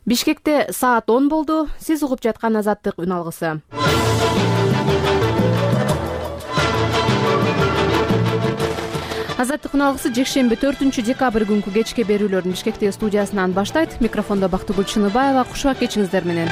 Бишкекте саат 10 болду. Сиз угуп жаткан Азаттык үн алгысы. Азаттык үн алгысы жекшемби 4-декабрь күнкү кечки берүүлөрдүн Бишкектеги студиясынан баштайт. Микрофондо Бактыгүл Чыныбаева. Кушуп кечиңиздер менен.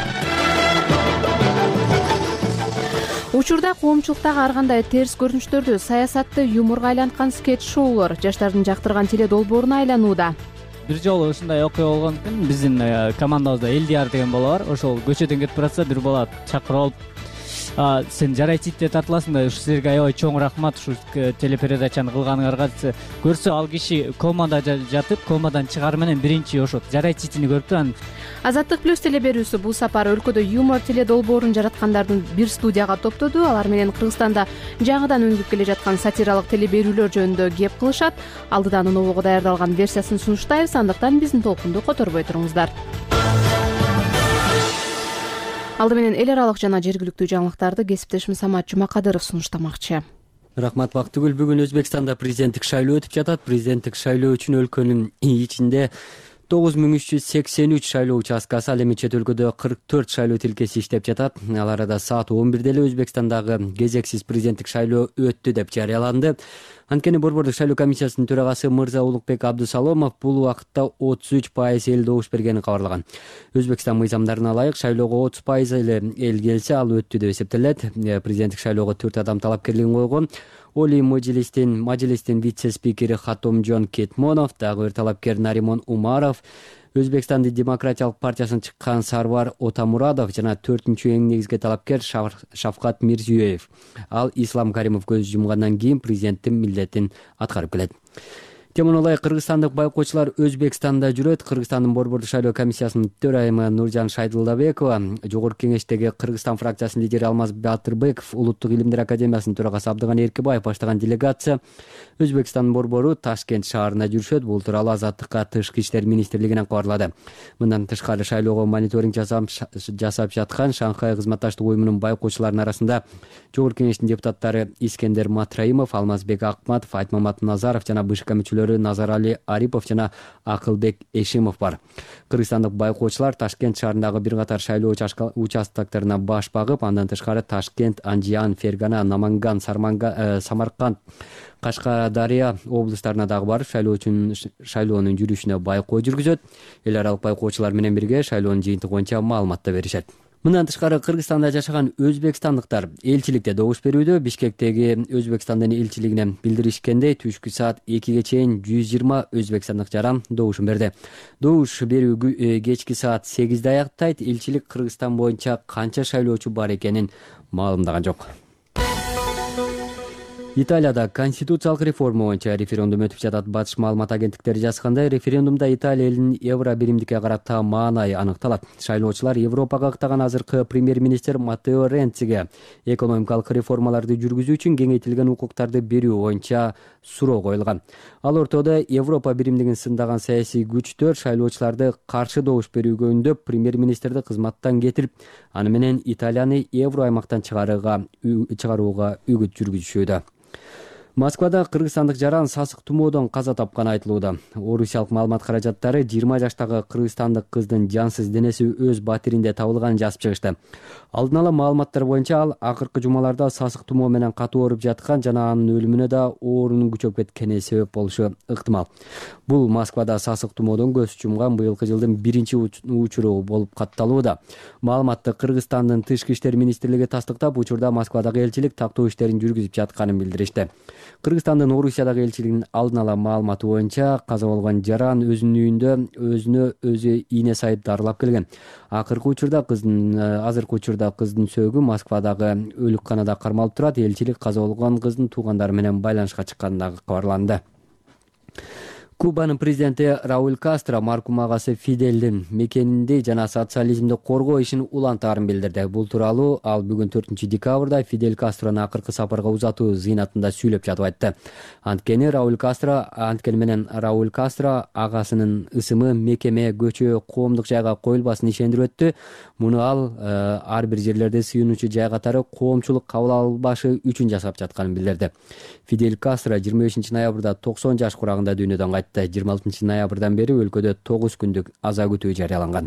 Учурда коомчулуктагы ар кандай терс көрүнүштөрдү, саясатты юморго айланткан скетч-шоулор жаштардын жактырган теле долбооруна айланууда. Бир жолу ушундай окуя болгон экен. Биздин командабызда Элдияр деген бала бар. Ошол көчөдөн кетип баратса, бир бала чакырып алып, сен жарайчы деп тартыласың да, ушу силерге аябай чоң рахмат ушу телепередачаны кылганыңарга десе, көрсө ал киши комада жатып, комадан чыгаар менен биринчи ошо жарайчыны көрүптү. Азаттык плюс теле берүүсү бул сапар өлкөдө юмор теле долбоорун жараткандардын бир студияга топтоду. Алар менен Кыргызстанда жаңыдан өнүгүп келе жаткан сатиралык теле берүүлөр жөнүндө кеп кылышат. Алдыдан уноого даярдалган версиясын сунуштайбыз, андыктан биздин толкунду которбой туруңуздар. Алды менен эл аралык жана жергиликтүү жаңылыктарды кесиптешим Самат Жумакадыров сунуштамакчы. Рахмат Бактыгүл. Бүгүн Өзбекстанда президенттик шайлоо өтүп жатат. Президенттик шайлоо үчүн өлкөнүн ичинде 9383 шайлоо участкасы, ал эми чет өлкөдө 44 шайлоо тилкеси иштеп жатат. Ал арада саат 11 эле Өзбекстандагы кезексиз президенттик шайлоо өттү деп жарыяланды. Анткени Борбордук шайлоо комиссиясынын төрагасы Мырза Улукбек Абдусаломов бул убакытта 33% эл добуш бергенин кабарлаган. Өзбекстан мыйзамдарына ылайык шайлоого 30% эле эл келсе, ал өттү деп эсептелет. Президенттик шайлоого 4 адам талапкерлигин койгон. Олий Мажилистин вице-спикери Хатомжон Кетмонов, дагы бир талапкер Наримон Умаров, Өзбекстандын демократиялык партиясынан чыккан Сарвар Отамурадов жана 4-эң негизги талапкер Шавкат Мирзиёев. Ал Ислам Каримов көз жумгандан кийин президенттин милдетин аткарып келет. Темон ылайык кыргызстандык байкоочулар Өзбекстанда жүрөт. Кыргызстандын Борбордук шайлоо комиссиясынын төрайымы Нуржан Шайдылдабекова, Жогорку кеңештеги Кыргызстан фракциясынын лидери Алмаз Батырбеков, Улуттук илимдер академиясынын төрагасы Абдыган Эркебаев баштаган делегация Өзбекстандын борбору Ташкент шаарына жүрүшөт. Бул тууралуу Азаттыкка Тышкы иштер министрлигинен кабарлады. Мындан тышкары шайлоого мониторинг жасап жаткан Шанхай кызматташтык уюмунун байкоочуларынын арасында Жогорку кеңештин депутаттары Искендер Матраимов, Алмазбек Акматов, Айтмамат Назаров жана БШК мүчөлөрү Назарали Арипов жана Акылбек Эшимов бар. Кыргызстандык байкоочулар Ташкент шаарындагы бир катар шайлоо участоктарына баш багып, андан тышкары Ташкент, Анжиан, Фергана, Наманган, Самарканд, Кашкадария облустарына дагы барып шайлоонун жүрүшүнө байкоо жүргүзөт. Эл аралык байкоочулар менен бирге шайлоонун жыйынтыгы боюнча маалымат да беришет. Мындан тышкары Кыргызстанда жашаган өзбекстандыктар элчиликте добуш берүүдө. Бишкектеги Өзбекстандын элчилигине билдиришкендей, түшкү саат 2ге чейин 120 өзбекстандык жаран добушун берди. Добуш берүү кечки саат 8де аяктайт. Элчилик Кыргызстан боюнча канча шайлоочу бар экенин маалымдаган жок. Италияда конституциялык реформа боюнча референдум өтүп жатат. Батыш маалымат агенттиктери жазгандай, референдумда Италия элинин евро биримдикке карата маанайы аныкталат. Шайлоочулар Европага ыктаган азыркы премьер-министр Маттео Ренциге экономикалык реформаларды жүргүзүү үчүн кеңейтилген укуктарды берүү боюнча суроо коюлган. Ал ортодо Европа биримдигин сындаган саясий күчтөр шайлоочуларды каршы добуш берүүгө үндөп, премьер-министрди кызматтан кетирип, аны менен Италияны евро аймактан чыгарууга үгүт жүргүзүшүүдө. Москвада кыргызстандык жаран сасык тумоодон каза тапканы айтылууда. Орусиялык маалымат каражаттары 20 жаштагы кыргызстандык кыздын жансыз денеси өз батиринде табылганын жазып чыгышты. Алдын ала маалыматтар боюнча ал акыркы жумаларда сасык тумоо менен катуу ооруп жаткан жана анын өлүмүнө да оорунун күчөп кеткени себеп болушу ыктымал. Бул Москвада сасык тумоодон көз жумган быйылкы жылдын биринчи учуру болуп катталууда. Маалыматты Кыргызстандын Тышкы иштер министрлиги тастыктап, учурда Москвадагы элчилик тактоо иштерин жүргүзүп жатканын билдиришти. Кыргызстандын Орусиядагы элчилигинин алдын ала маалыматы боюнча каза болгон жаран өзүнүн үйүндө өзүнө өзү ийне сайып дарылап келген. Азыркы учурда кыздын сөөгү Москвадагы өлүкканада кармалып турат. Элчилик каза болгон кыздын туугандары менен байланышка чыкканы дагы кабарланды. Кубанын президенти Рауль Кастро маркум агасы Фиделдин мекенинде жана социализмди коргоо ишин улантаарын билдирди. Бул тууралуу ал бүгүн 4-декабрда Фидель Кастрону акыркы сапарга узатуу зыйнатында сүйлөп жатып айтты. Анткени Рауль Кастро агасынын ысымы мекеме, көчө, коомдук жайга коюлбасын ишендирип өттү. Муну ал ар бир жерлерде сыйынуучу жай катары коомчулук кабыл албашы үчүн жасап жатканын билдирди. Фидель Кастро 25-ноябрда 90 жаш курагында дүйнөдөн кайтты. 26 ноябрдан бери өлкөдө 9 күндүк аза күтүү жарыяланган.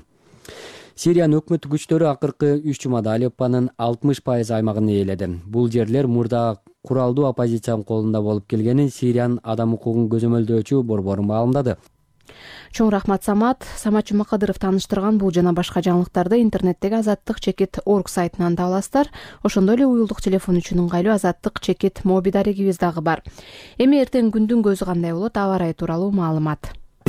Сириянын өкмөттүк күчтөрү акыркы 3 жумада Алеппонун 60% аймагын ээледи. Бул жерлер мурда куралдуу оппозициянын колунда болуп келгенин Сириянын адам укугун көзөмөлдөөчү борбору маалымдады. Чоң рахмат Самат Жумакадыров тааныштырган бул жана башка жаңылыктарды интернеттеги azattik.org сайтынан таба аласыздар. Ошондой эле уюлдук телефон үчүн ыңгайлуу azattik моби дарегибиз дагы бар. Эми эртең күндүн көзү кандай болот, аба ырайы тууралуу маалымат.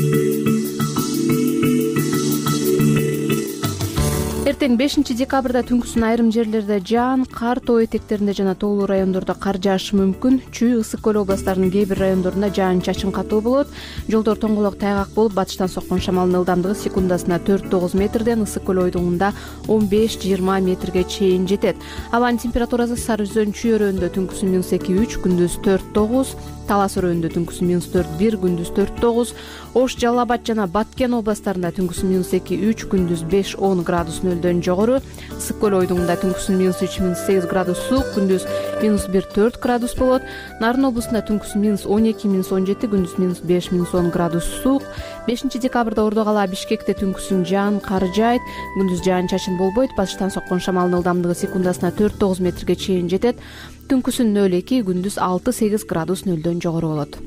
Эртең 5 декабрда түнкүсүн айрым жерлерде жаан, кар, тоо этектеринде жана тоолуу райондордо кар жаашы мүмкүн. Чүй, Ысык көл областарынын кээ бир райондорунда жаан-чачын катуу болот. Жолдор тоңголок тайгак болуп, батыштан соккон шамалдын ылдамдыгы секундасына 4-9 метрден Ысык көл ойдуңунда 15-20 метрге чейин жетет. Абанын температурасы Сары Өзөн Чүй өрөөнүндө түнкүсүн -2-3, күндүз 4-9, Талас өрөөнүндө түнкүсүн -4-1, күндүз 4-9, Ош, Жалал Абад жана Баткен областарында түнкүсүн -2-3, күндүз 5-10 градус нөлдөн жогору. Ысык көл ойдуңунда түнкүсүн -3-8 градус суук, күндүз -1-4 градус болот. Нарын облусунда түнкүсүн -12-17, күндүз -5-10 градус суук. 5 декабрда Ордо калаа Бишкекте түнкүсүн жаан, кар жаайт, күндүз жаан-чачын болбойт. Батыштан соккон шамалдын ылдамдыгы секундасына 4-9 метрге чейин жетет. Түнкүсүн 0-2, күндүз 6-8 градус нөлдөн жогору болот.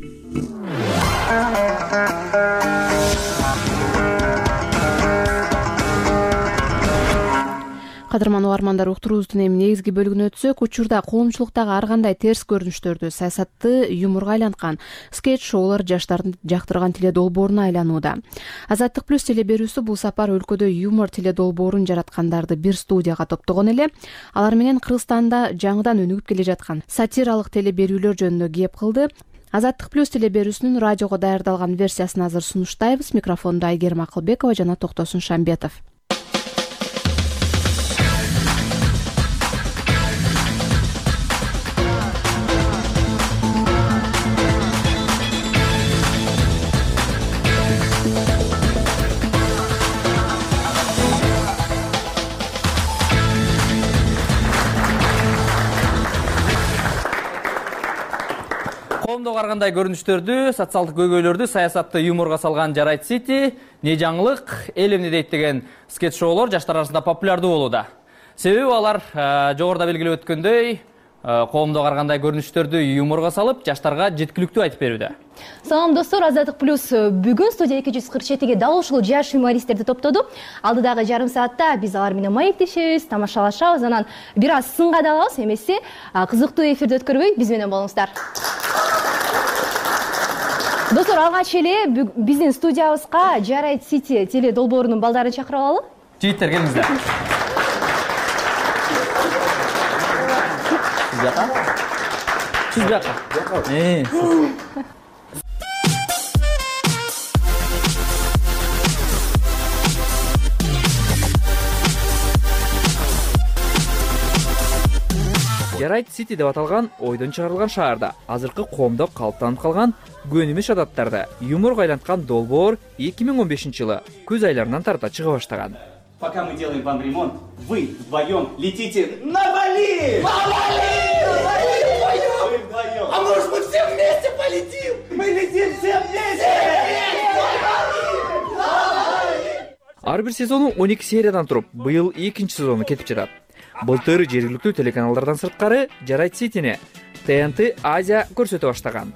Кадырман угармандар, уктуруубуздун эми негизги бөлүгүнө өтсөк, учурда коомчулуктагы ар кандай терс көрүнүштөрдү, саясатты юморго айланткан скетч-шоулар жаштардын жактырган теле долбооруна айланууда. Азаттык плюс теле берүүсү бул сапар өлкөдө юмор теле долбоорун жараткандарды бир студияга топтогон эле. Алар менен Кыргызстанда жаңыдан өнүгүп келе жаткан сатиралык теле берүүлөр жөнүндө кеп кылды. Азаттык плюс теле берүүсүнүн радиого даярдалган версиясын азыр сунуштайбыз. Микрофондо Айгерим Акылбекова жана Токтосун Шамбетов. Коомдогу ар кандай көрүнүштөрдү, социалдык көйгөйлөрдү саясатты юморго салган Жарайт Сити, не жаңылык, эл эмне дейт деген скетч-шоулор жаштар арасында популярдуу болууда. Себеби алар жогоруда белгилеп өткөндөй, коомдогу ар кандай көрүнүштөрдү юморго салып, жаштарга жеткиликтүү айтып берүүдө. Салам достор, Азаттык плюс бүгүн студия 247-ге дал ушул жаш юмористтерди топтоду. Алдыдагы жарым саатта биз алар менен маектешебиз, тамашалашабыз, анан бир аз сынга да алабыз, эмеси кызыктуу эфирди өткөрбөй биз менен болуңуздар. Достор, алгач эле биздин студиябызга Жарайт Сити теле долбоорунун балдарын чакырып алалы. Жигиттер, келиңиздер. Сиз бияка. Жарайт Сити деп аталган ойдон чыгарылган шаарда азыркы коомдо калыптанып калган көнүмүш адаттарды юморго айланткан долбоор 2015 жылы күз айларынан тарта чыга баштаган. Пока мы делаем вам ремонт, вы вдвоем летите на Бали! На Бали! Вы вдвоем! А может мы все вместе полетим? Мы летим все вместе! Ар бир сезону 12 сериядан туруп, быйыл 2-чи сезону кетип жатат. Былтыр жергиликтүү телеканалдардан сырткары Жарайт Ситини ТНТ Азия көрсөтө баштаган.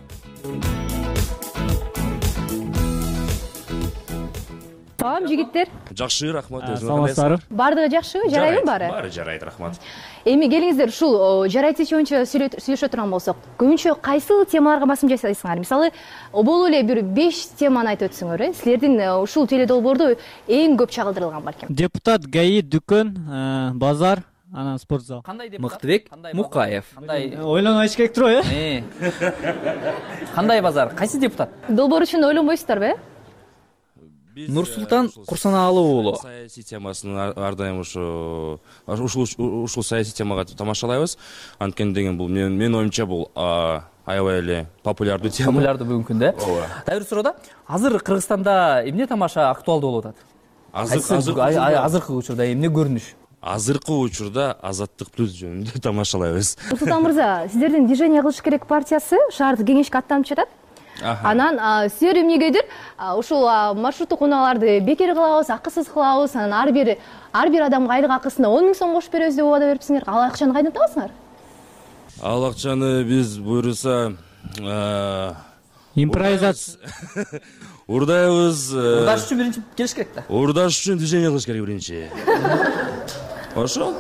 Салам жигиттер. Жакшы, рахмат. Саламатсыздарбы? Бардыгы жакшыбы? Жарайбы баары? Баары жарайт, рахмат. Эми келиңиздер, ушул Жарайт Сити боюнча сүйлөшө турган болсок, көбүнчө кайсы темаларга басым жасайсыңар? Мисалы, боло эле бир 5 теманы айтып өтсөңөр, силердин ушул теле долбоордо эң көп чагылдырылган балким. Депутат, ГАИ, дүкөн, базар, анан спорт зал. Мыктыбек Мукаев. Ойлонбош керек турбу, Кандай базар? Кайсы депутат? Долбоор үчүн ойлонбойсуздарбы? Нурсултан Курсанаалы уулу. Саясий темасын ар дайым ушул саясий темага тамашалайбыз. Анткени деген бул менин оюмча бул аябай эле популярдуу тема. Популярдуу бүгүнкү күндө. Дагы бир суроодо, азыр Кыргызстанда эмне тамаша актуалдуу болуп атат? Азыркы учурда эмне көрүнүш? Азыркы учурда Азаттык плюс жөнүндө тамашалайбыз. Нурсултан мырза, сиздердин движение кылыш керек партиясы шаардык кеңешке аттанып жатат. Анан силер эмнегедир ушул маршруттук унааларды бекер кылабыз, акысыз кылабыз, анан ар бир адамга айлык акысына 10 000 сом кошуп беребиз деп убада берипсиңер. Ал акчаны кайдан табасыңар? Ал акчаны биз буюрса импровизация урдайбыз. Урдаш үчүн биринчи келиш керек да. Урдаш үчүн движение кылыш керек биринчи. Ошол.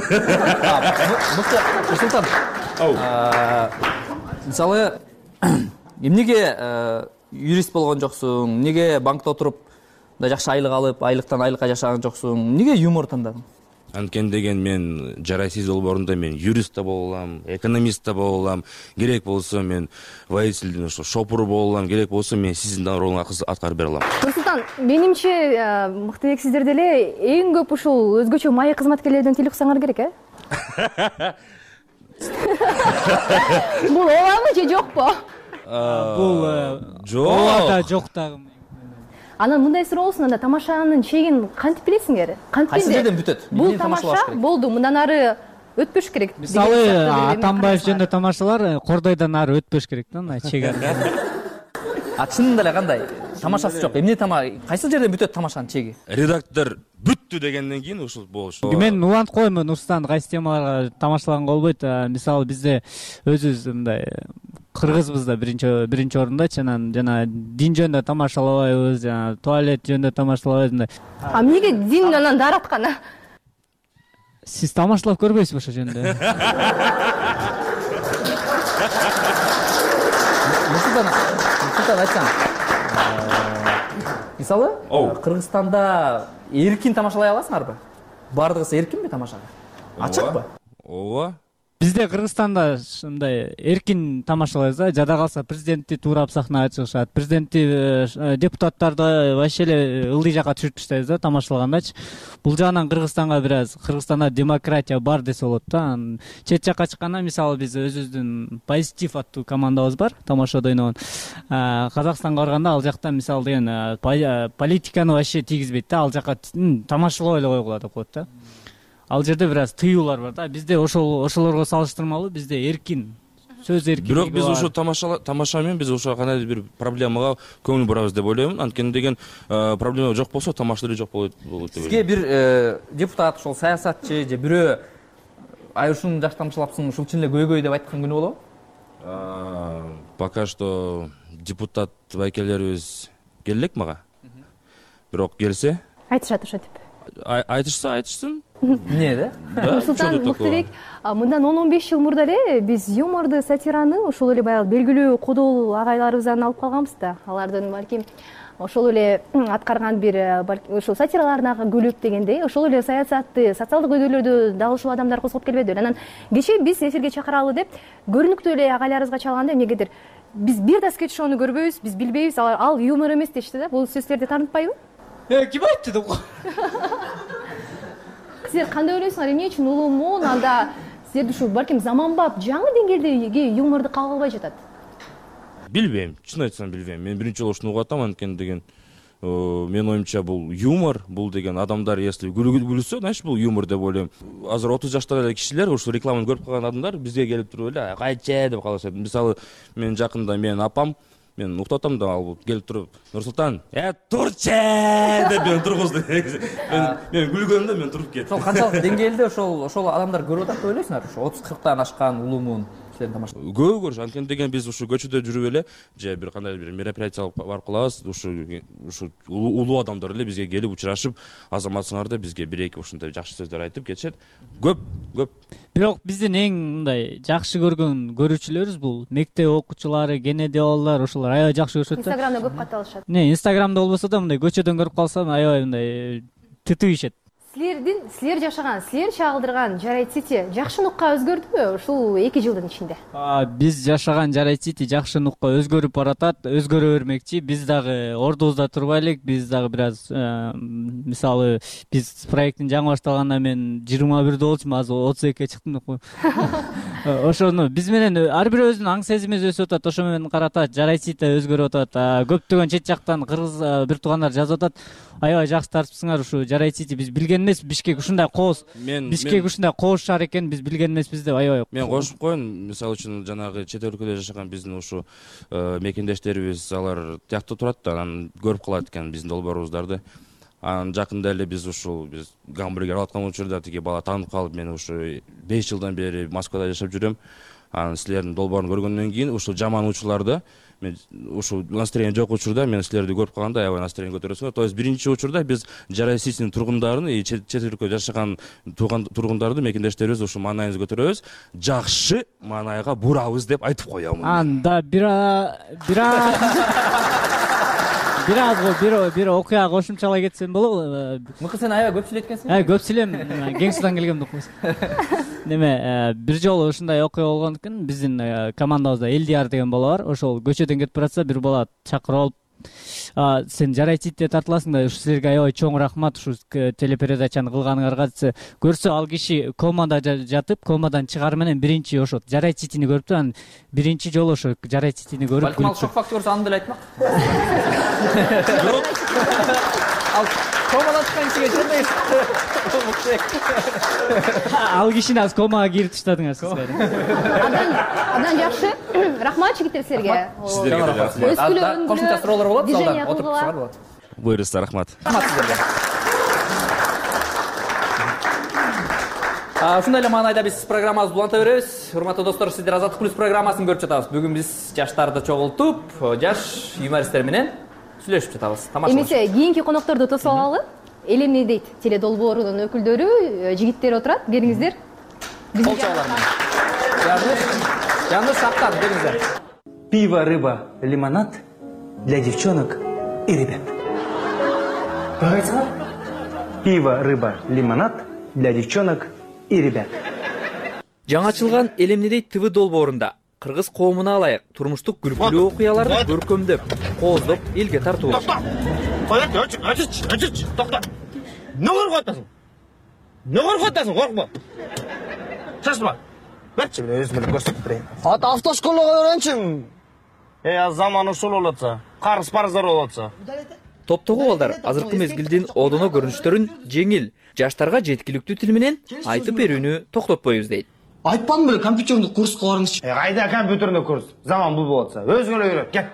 Нурсултан. Мисалы, эмнеге юрист болгон жоксуң? Эмнеге банкта отуруп да жакшы айлык алып, айлыктан айлыкка жашаган жоксуң? Эмнеге юмор тандадың? Анткени деген мен жарайсыз долбоорунда мен юрист да боло алам, экономист да боло алам, керек болсо мен водительдин ошо шопуру боло алам, керек болсо мен сиздин ролуңузду аткарып бере алам. Нурсултан, менимче мыктыбек сиздер деле эң көп ушул өзгөчө маек кызматкерлерден тил уксаңар керек, Бул оламы же жокпу? бул жок. Жок дагы. Анан мындай суроо болсун, анда тамашанын чегин кантип билесиңер? Кайсы жерден бүтөт? Бул тамаша болду, мындан ары өтпөш керек. Мисалы Атамбаев жөнүндө тамашалар Кордойдон ары өтпөш керек да, мына чек ары. Чынында эле кандай? Тамашасы жок. Эмне кайсы жерден бүтөт тамашанын чеги? Редактор бүттү дегенден кийин ушул болуш. Мен улантып коеюн, Нурсултан кайсы темаларга тамашалаганга болбойт. Мисалы бизде өзүбүз мындай кыргызбыз да биринчи орундачы, анан жана дин жөнүндө тамашалабайбыз, жана туалет жөнүндө тамашалабайбыз мындай. Эмнеге дин анан дараткан? Сиз тамашалап көрбөйсүзбү ошол жөнүндө? Нурсултан айтсаң. Мисалы, Кыргызстанда эркин тамашалай аласыңарбы? Бардыгысы эркинби тамашага? Ачыкпы? Ооба. Бизде Кыргызстанда мындай эркин тамашалайбыз да, жада калса президентти туурап сахнага чыгышат, президентти, депутаттарды вообще эле ылдый жакка түшүрүп таштайбыз да тамашалагандачы. Бул жагынан Кыргызстанда демократия бар десе болот да. Чет жакка чыкканда мисалы биз өзүбүздүн Позитив аттуу командабыз бар, тамашада ойногон. Казакстанга барганда ал жакта мисалы деген политиканы вообще тийгизбейт да, ал жакка тамашалап эле койгула деп коет да. Ал жерде бир аз тыюулар бар да. Бизде ошолорго салыштырмалуу бизде эркин, сөз эркиндиги. Бирок биз ошо тамаша менен биз ошо кандайдыр бир проблемага көңүл бурабыз деп ойлоймун. Анткени деген проблема жок болсо тамаша деле жок болот деп ойлойм. Сизге бир депутат, ошол саясатчы же бирөө ай ушуну жакшы тамашалапсың, ушул чын эле көйгөй деп айткан күнү болобу? Пока что депутат байкелерибиз келелек мага. Бирок келсе, Айтышат ошо деп. айтышсын. Эмне да? Нурсултан Мыктыбек, мындан 10-15 жыл мурда эле биз юморду, сатираны ушул эле баягы белгилүү кодол агайларыбыздан алып калганбыз да. Алардын балким ошол эле аткарган бир ошол сатираларына күлүп дегендей, ошол эле саясатты, социалдык өйдөлөрдү дал ушул адамдар козгоп келбеди. Анан кечээ биз эфирге чакыралы деп көрүнүктүү эле агайларыбызга чалганда эмнегедир биз бир да скетч шоуну көрбөйбүз, биз билбейбиз, ал юмор эмес дешти да. Бул сөз силерди таанытпайбы? Ким айтты деп? Силер кандай ойлойсуңар, эмне үчүн улуумун анда силерди ушу балким заманбап жаңы деңгээлдеги юморду кабыл албай жатат? Билбейм, чын айтсам билбейм. Мен биринчи жолу ушуну угуп атам, анткени деген менин оюмча бул юмор, бул деген адамдар если күлүсө, значит бул юмор деп ойлойм. Азыр 30 жаштагы эле кишилер ушу рекламаны көрүп калган адамдар бизге келип туруп эле кайчы деп калышат. Мисалы, мен жакында менин апам мен уктап атам да, ал келип туруп Нурсултан, турчу деп мен тургузду. Мен күлгөнүм да, мен туруп кеттим. Ошол канчалык деңгээлде ошол адамдар көрүп атат деп ойлойсуңар? Ошо 30-40тан ашкан улуумун силердин тамаша. Көп көрүш, анткени деген биз ушу көчөдө жүрүп эле же бир кандай бир мероприятие барып калабыз, ушу улуу адамдар эле бизге келип учурашып, азаматсыңар деп бизге бир-эки ушундай жакшы сөздөр айтып кетишет. Көп. Бирок биздин эң мындай жакшы көргөн көрүүчүлөрүбүз бул мектеп окуучулары, кенеди балдар, ошолор аябай жакшы көрүшөт да. Инстаграмда көп катталышат. Инстаграмда болбосо да мындай көчөдөн көрүп калсам аябай мындай тытып ишет. Силер жашаган, силер чагылдырган Жарайт Сити жакшы нукка өзгөрдүбү ушул 2 жылдын ичинде? Биз жашаган Жарайт Сити жакшы нукка өзгөрүп баратат, өзгөрө бермекчи. Биз дагы ордубузда турбайлык, биз дагы бир аз мисалы биз проекттин жаңы башталгандан мен 21 болчумун, азыр 32-ге чыктым деп коем. Ошону биз менен ар бирөөбүздүн аң сезимибиз өсүп атат, ошо менен карата жарайчы да өзгөрүп атат. Көптөгөн чет жактан кыргыз бир туугандар жазып атат. Аябай жакшы тартыпсыңар ушу жарайчы. Биз билген эмес, Бишкек ушундай кооз. Бишкек ушундай кооз шаар экен, биз билген эмеспиз деп аябай. Мен кошуп коеюн, мисалы үчүн жанагы чет өлкөдө жашаган биздин ушу мекендештерибиз алар тиякта турат да, анан көрүп калат экен биздин долбоорубуздарды. Анан жакында эле биз гамбургер алаткан учурда тиги бала таанып калып, мен ушу 5 жылдан бери Москвада жашап жүрөм. Анан силердин долбоорун көргөндөн кийин ушул жаман учурларда, мен ушул настроение жок учурда мен силерди көрүп калганда аябай настроение көтөрөсүңөр. То есть биринчи учурда биз Жарай Ситинин тургундарын, чет өлкөдө жашаган тургундарды, мекендештерибиз ушу маанайыбызды көтөрөбүз, жакшы маанайга бурабыз деп айтып коёмун. Анда бир окуя кошумчалай кетсем болобу? Мыкы сен аябай көп сүйлөйт экенсиң. Көп сүйлөйм, Кең Суудан келгем деп койсуң. Неме, бир жолу ушундай окуя болгон экен, биздин командабызда Элдияр деген бала бар. Ошол көчөдөн кетип баратса, бир бала чакырып алып, сен жарайчы тартыласың да, ушу силерге аябай чоң рахмат, ушу телепередачаны кылганыңарга десе, көрсө ал киши комада жатып, комадан чыгаар менен биринчи ошо жарайчыны көрүптү, анан биринчи жолу ошо жарайчыны көрүп. Балким ал шок факты көрсө аны деле айтмак. Ал комадан чыккан кишиге чындайсың. Ал кишини аз комага кирип таштадыңар сиз. Андан жакшы. Рахмат жигиттер силерге. Сиздерге да рахмат. Кошумча суроолор болот, залдан отуруп чыгар болот. Буйруңуздар, рахмат. Рахмат сиздерге. Ушундай эле маанайда биз программабызды уланта беребиз. Урматтуу достор, сиздер Азаттык плюс программасын көрүп жатабыз. Бүгүн биз жаштарды чогултуп, жаш юмористтер менен сүйлөшүп жатабыз. Тамаша. Эмесе кийинки конокторду тосуп алалы. Эл эмне дейт? Теле долбоорунун өкүлдөрү, жигиттер отурат. Бериңиздер. Кол чабалар менен. Жанды сактап бериңиздер. Пиво, рыба, лимонад для девчонок и ребят. Пиво, рыба, лимонад для девчонок и ребят. Жаңа ачылган Эл эмне дейт ТВ долбоорунда кыргыз коомуна алайык турмуштук күлкүлүү окуяларды көркөмдөп, кооздоп элге тартуулашат. Токто. Не коркуп атасың? Коркпо. Шашма. Берчи, өзүмө көрсөтүп берейин. Ата автошколага öğrençim. Заман ушул болуп атса, карыз-парыздар болуп атса. Топтогу балдар азыркы мезгилдин одоно көрүнүштөрүн жеңил, жаштарга жеткиликтүү тил менен айтып берүүнү токтотпойбуз дейт. Айтпадым беле, компьютердик курска барыңызчы. Кайда компьютердик курс? Заман бул болуп атса, өзүң эле үйрөт, кет.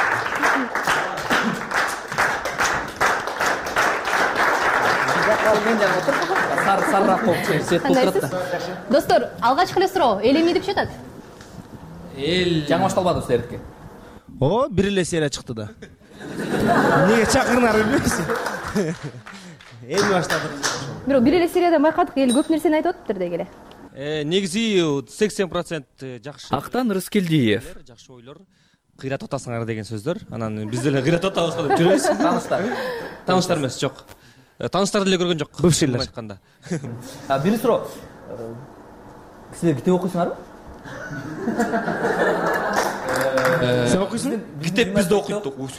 Достор, алгачкы эле суроо, Эл эмне деп жатат? Эл жаңы башталбады силердики. Бир эле серия чыкты да. Эмнеге чакырыңар билбейсиң? Эми баштадык. Бирок бир эле серияда байкадык, эл көп нерсени айтып атыптыр деги эле. Негизи 80% жакшы. Актан Рыскелдиев. Жакшы ойлор, кыйратып атасыңар деген сөздөр. Анан биз деле кыйратып атабыз деп жүрөбүз. Тааныштар эмес, жок. Тааныштарды деле көргөн жок. Бывшийлер айтканда. Бир суроо. Силер китеп окуйсуңарбы? Сен окуйсуң? Китеп бизде окуйт. Окуйбуз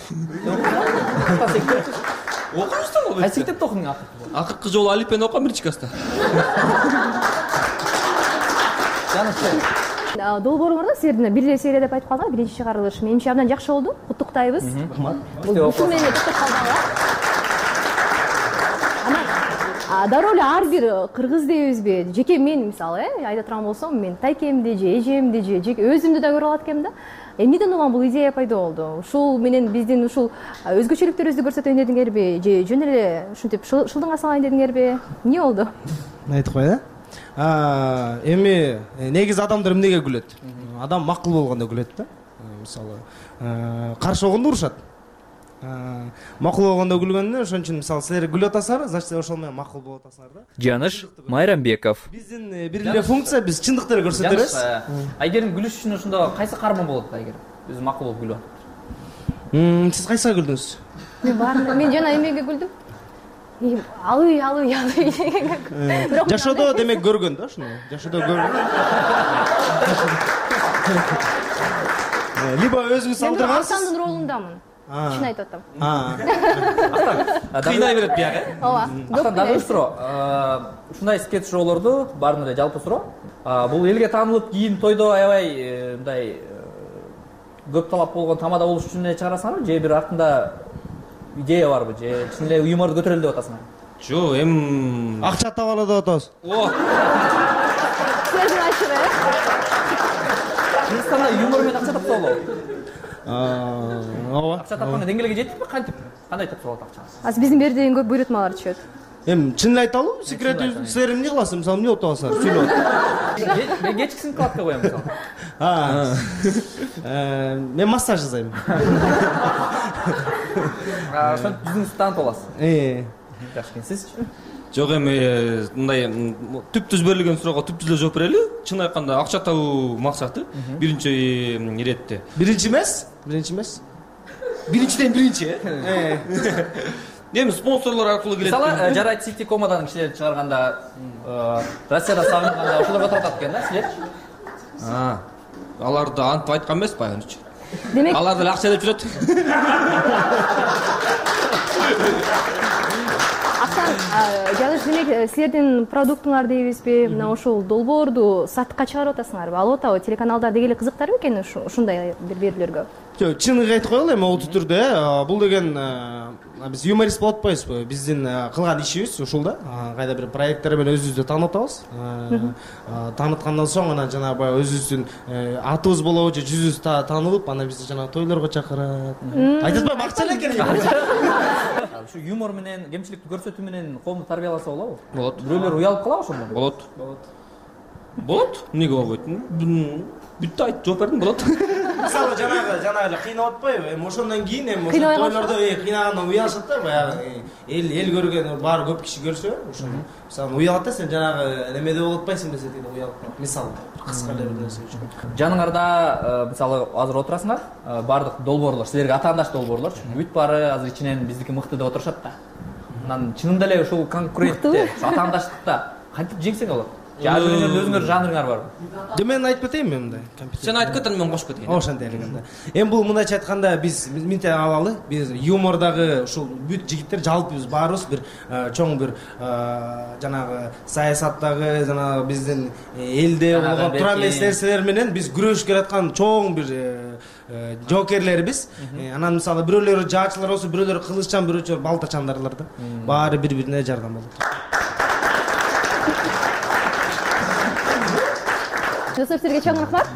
да. Кайсы китепти окудуң акыркы? Акыркы жолу алифбени окугам биринчи класста. Долбооруңарда силердин бир эле серия деп айтып калдыңар, биринчи чыгарылыш. Менимче абдан жакшы болду. Куттуктайбыз. Бул ушул менен токтоп калдыңар. Дароо эле ар бир кыргыз дейбизби? Жеке мен мисалы, айта турган болсом, мен тайкемди же эжемди же өзүмдү да көрүп алат экенмин да. Эмнеден улам бул идея пайда болду? Ушул менен биздин ушул өзгөчөлүктөрүбүздү көрсөтөйүн дедиңерби? Же жөн эле ушинтип шылдыңга салайын дедиңерби? Эмне болду? Айтып кой, эми негизи адамдар эмнеге күлөт? Адам макул болгондо күлөт да. Мисалы, каршы болгондо урушат. Макул болгондо күлгөндө, ошон үчүн мисалы силер күлүп атасыңар, значит ошол менен макул болуп атасыңар да. Жаныш Майрамбеков. Биздин бир эле функция, биз чындыкты эле көрсөтөбүз. Айгерим күлүш үчүн ошондо кайсы карман болот Айгерим? Биз макул болуп күлүп атат. Сиз кайсыга күлдүңүз? Мен баарына, мен жана эмеге күлдүм. Алый. Жашоодо демек көргөн да ушуну. Жашоодо көргөн. Либо өзүңүз алдыргансыз. Артамдын ролундамын. чын айтып атам. Кыйнай берет бияк, ооба. Ақтан дагы суроо. Ушундай скетч шоулорду баарын эле жалпы суроо. Бул элге таанылып кийин тойдо аябай мындай көп талап болгон тамада болуш үчүн эле чыгарасыңарбы же бир артында идея барбы же чын эле юморду көтөрөлү деп атасыңар? Жок, акча табалы деп атабыз. Сөзүн ачыгы. Кыргызстанда юмор менен акча тапса болобу? Ооба. Акча тапканга деңгээлге жетпи, кантип? Кандай тапса болот акчаны? Азыр биздин берден көп буйрутмалар түшөт. Чынын айталы, секрет силер эмне кыласыз? Мисалы, эмне болуп атасыңар? Сүйлөп. Мен кечкисин кладка коем мисалы. Мен массаж жасайм. Ошентип жүзүңүздү таанытып аласыз. Жакшы экен, сизчи? Жок, мындай түп-түз берилген суроого түп-түз эле жооп берели. Чын айтканда акча табуу максаты биринчи иретте. Биринчи эмес? Биринчиден биринчи, эми спонсорлор аркылуу келет. Мисалы, Жарайт Сити комаданын кишилерин чыгарганда, Россияда сагынганда ошолорго турат экен да, силерчи? Аларды антип айткан эмес баягычы. Демек, Алар деле акча деп жүрөт. Жалыш, демек, силердин продуктуңар дейбизби, мына ошол долбоорду сатыкка чыгарып атасыңарбы? Алып атабы, телеканалдар дегеле кызыктар бекен ушундай бир берүүлөргө? Жок, чыныгы айтып коелу эми ол түрдө. Бул деген биз юморист болуп атпайбызбы? Биздин кылган ишибиз ушул да. Кайда бир проекттер менен өзүбүздү таанытабыз. Тааныткандан соң анан жанагы өзүбүздүн атыбыз болобу же жүзүбүз таанылып, анан бизди жанагы тойлорго чакырат. Айтып атпайбы, акча экен. Ушу юмор менен, кемчиликти көрсөтүү менен коомду тарбияласа болобу? Болот. Бирөөлөр уялып калабы ошондон? Болот. Эмнеге болбойт? Бүттү айтып жооп бердим, болот. Мисалы, жанагы кыйнап атпайбы? Эми ошондон кийин ошол тойлордо кыйнагандан уялышат да, баягы эл көргөн баары көп киши көрсө, ошону мисалы уялат да, сен жанагы немеде болуп атпайсың десе дейт, уялып калат. Мисалы, кыска эле бир нерсе үчүн. Жаныңарда мисалы азыр отурасыңар, баардык долбоорлор, силерге атаандаш долбоорлорчу. Бүт баары азыр ичинен биздики мыкты деп отурушат да. Анан чынында эле ушул конкурентте, атаандаштыкта кантип жеңсең болот? Өзүңөр жанрыңар барбы? Мен айтып кетейинби мындай? Сен айтып кет, мен кошуп кетейин. Ошентип элегенде. Эми бул мындайча айтканда биз минте алалы, биз юмордагы ушул бүт жигиттер жалпы биз баарыбыз бир чоң бир жанагы саясаттагы, жанагы биздин элде болгон тура эмес нерселер менен биз күрөшүп келаткан чоң бир жоокерлербиз. Анан мисалы бирөөлөрү жаачылар болсо, бирөөлөрү кылыччан, бирөөлөрү балтачандарлар да. Баары бири-бирине жардам болот. Жусуп, силерге чоң рахмат.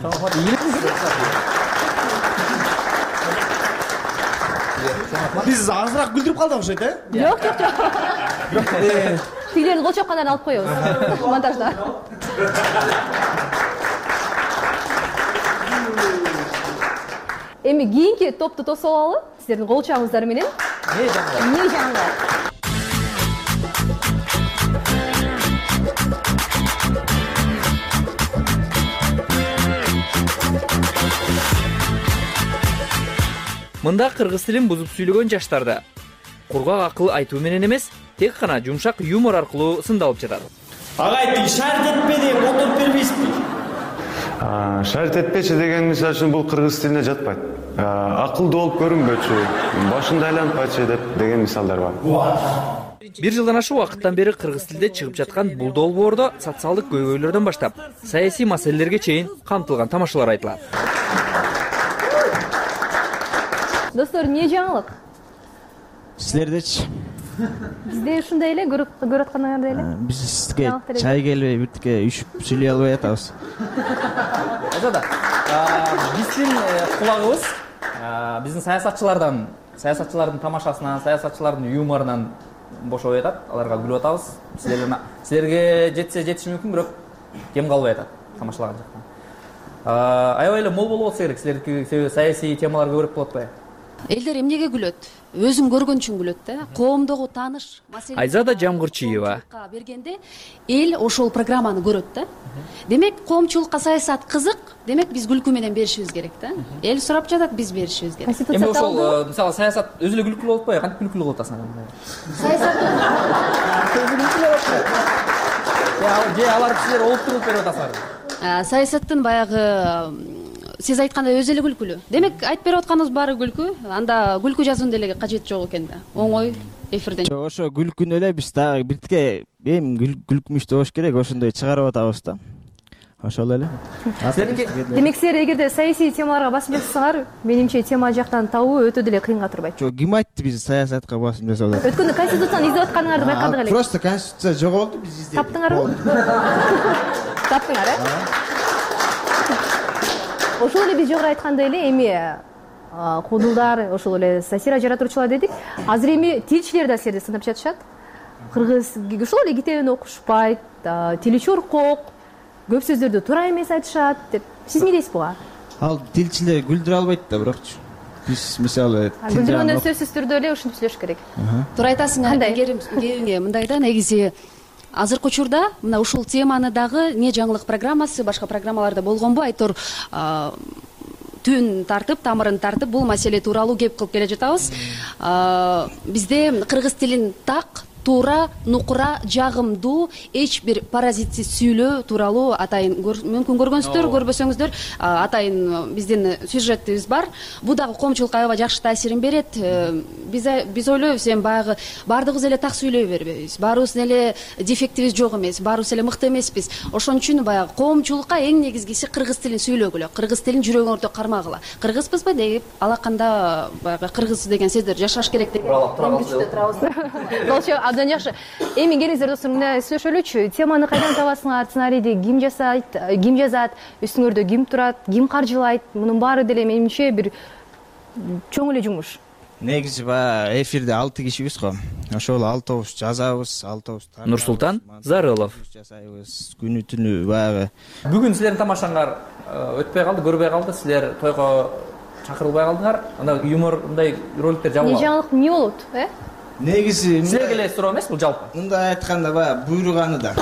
Биз азыраак күлдүрүп калдык окшойт, Жок. Тигилердин кол чапкандарын алып коебуз монтажда. Эми кийинки топту тосуп алалы, силердин кол чабыңыздар менен. Эмне жаңылык? Мында кыргыз тилин бузуп сүйлөгөн жаштарда кургак акыл айтуу менен эмес, тек гана жумшак юмор аркылуу сындалып жатат. Агай, тиги шарт этпеди, отуруп бербейсизби? Шарт этпечи деген мисалы үчүн бул кыргыз тилине жатпайт. Акылдуу болуп көрүнбөчү, башыңды айлантпачы деген мисалдар бар. Бир жылдан ашык убакыттан бери кыргыз тилде чыгып жаткан бул долбоордо социалдык көйгөйлөрдөн баштап саясий маселелерге чейин камтылган тамашалар айтылат. Достор, эмне жаңылык? Силердечи? Бизде ушундай эле көрүп атканыңардай эле. Бизге чай келбей, биртике үшүп сүйлөй албай атабыз. Ажада, биздин кулагыбыз биздин саясатчылардын тамашасынан, саясатчылардын юморунан бошобой атат. Аларга күлүп атабыз. Силерге жетсе жетиши мүмкүн, бирок кем калбай атат тамашалаган жактан. Аябай эле мол болуп атса керек, силердики саясий темалар көбүрөөк болот атпайбы? Элдер эмнеге күлөт? Өзүн көргөн үчүн күлөт да. Коомдогу тааныш маселе. Айзада Жамгырчиева. Бергенде эл ошол программаны көрөт да. Демек коомчулукка саясат кызык, демек биз күлкү менен беришибиз керек да. Эл сурап жатат, биз беришибиз керек. Эми ошол мисалы саясат өзү эле күлкүлүү болуп атпайбы? Кантип күлкүлүү болуп атасың? Саясат же алар силер олуттуруп берип атасыңар? Саясаттын баягы сиз айткандай өзү эле күлкүлүү. Демек айтып берип атканыбыз баары күлкү. Анда күлкү жазуунун деле кажети жок экен да. Оңой эфирден. Ошо күлкүнү эле биз дагы биртке эми күлкүмүштүү болуш керек, ошондой чыгарып атабыз да. Ошол эле. Демек силер эгерде саясий темаларга басым жасасаңар, менимче тема жактан табуу өтө деле кыйынга турбайт. Жок, ким айтты биз саясатка басым жасап атат? Өткөндө конституцияны издеп атканыңарды байкадык эле. Просто конституция жоголду, биз издеп. Таптыңарбы? Таптыңар, Ошол эле биз жогору айткандай эле эми кодулдар, ошол эле сатира жаратуучулар дедик. Азыр эми тилчилер да силерди сынап жатышат. Кыргыз ошол эле китебин окушпайт, тили чоркок, көп сөздөрдү туура эмес айтышат деп. Сиз эмне дейсиз буга? Ал тилчилер күлдүрө албайт да, бирокчу. Биз мисалы күлдүргөндө сөзсүз түрдө эле ушинтип сүйлөш керек. Туура айтасың, кеңириңе мындай да, негизи азыркы учурда мына ушул теманы дагы не жаңылык программасы, башка программаларда болгонбу, айтор түн тартып, тамырын тартып бул маселе тууралуу кеп кылып келе жатабыз. Бизде кыргыз тилин так, туура, нукура, жагымдуу, эч бир паразитсиз сүйлөө тууралуу атайын мүмкүн көргөнсүздөр, көрбөсөңүздөр, атайын биздин сюжетибиз бар. Бул дагы коомчулукка аябай жакшы таасирин берет. Биз ойлойбуз, эми баягы баардыгыбыз эле так сүйлөй бербейбиз. Баарыбыздын эле дефектибиз жок эмес, баарыбыз эле мыкты эмеспиз. Ошон үчүн баягы коомчулукка эң негизгиси кыргыз тилин сүйлөгүлө, кыргыз тилин жүрөгүңөрдө кармагыла. Кыргызбызбы деп алаканда баягы кыргыз деген сөздөр жашаш керек деген. Болчу абдан жакшы. Эми келиңиздер достор, мына сүйлөшөлүчү. Теманы кайдан табасыңар? Сценарийди ким жазат, үстүңөрдө ким турат, ким каржылайт? Мунун баары деле менимче бир чоң эле жумуш. Негизи баягы эфирде 6 кишибиз го. Ошол 6 жазабыз, 6 Нурсултан Зарылов жасайбыз. Күнү түнү баягы. Бүгүн силердин тамашаңар өтпөй калды, көрбөй калды. Силер тойго чакырылбай калдыңар. Анда юмор мындай роликтер жабылган. Не жаңылык эмне болот, Негизи силерге эле суроо эмес бул жалпы. Мындай айтканда баягы буйруганы да.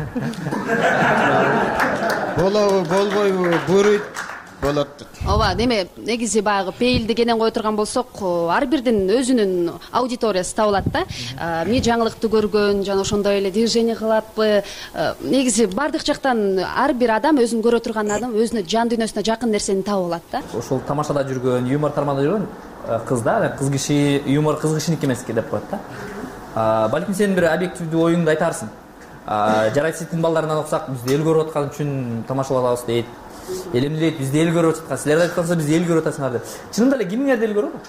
Болобу, болбойбу, буйруйт, болот. Ооба, деме негизи баягы пейилди кенен кое турган болсок, ар бирдин өзүнүн аудиториясы табылат да. Эмне жаңылыкты көргөн, жана ошондой эле движение кылатпы. Негизи бардык жактан ар бир адам өзүн көрө турган адам өзүнө жан дүйнөсүнө жакын нерсени таап алат да. Ошол тамашада жүргөн, юмор тармагында жүргөн кыз да, кыз киши юмор кыз кишиники эмески деп коет да. Балким сен бир объективдүү оюңду айтарсың. Жарайт ситтин балдарынан оксак, бизди эл көрүп аткан үчүн тамашалабыз дейт. Эл эмне дейт, бизди эл көрүп аткан, силерди айтканса бизди эл көрүп атасыңар деп. Чынында эле кимдерди эл көрөт?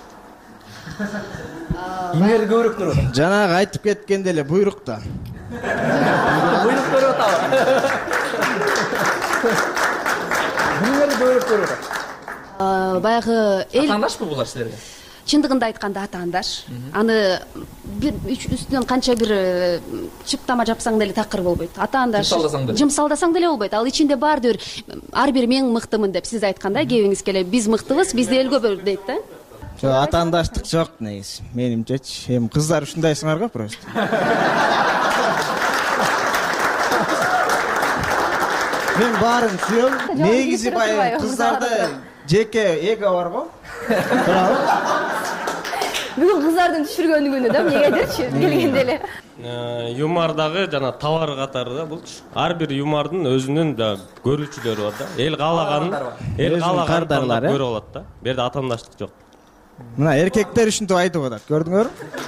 Кимдерди көбүрөөк көрөт? Жанагы айтып кеткенде эле буйрук да. Буйрук көрүп атабы? Кимдерди көбүрөөк көрүп атат? Баягы эл атаандашпы булар силерге? Чындыгында айтканда атаандаш. Аны бир үстүнөн канча бир чыптама жапсаң деле такыр болбойт. Атаандаш жымсалдасаң деле болбойт. Ал ичинде баардыр ар бир мен мыктымын деп сиз айткандай кебиңиз келе биз мыктыбыз, бизди эл көбөр дейт да. Жок, атаандаштык жок негизи. Менимчечи, эми кыздар ушундайсыңар го просто. Мен баарын сүйөм. Негизи баягы кыздарда жеке эго бар го. Бүгүн кыздардын түшүргөн күнү да, эмнеге дечи, келгенде эле. Юмордагы жана товар катары да булчу. Ар бир юмордун өзүнүн көрүүчүлөрү бар да. Эл каалаганын көрүп алат да. Бу жерде атаандаштык жок. Мына эркектер ушинтип айтып атат, көрдүңөрбү?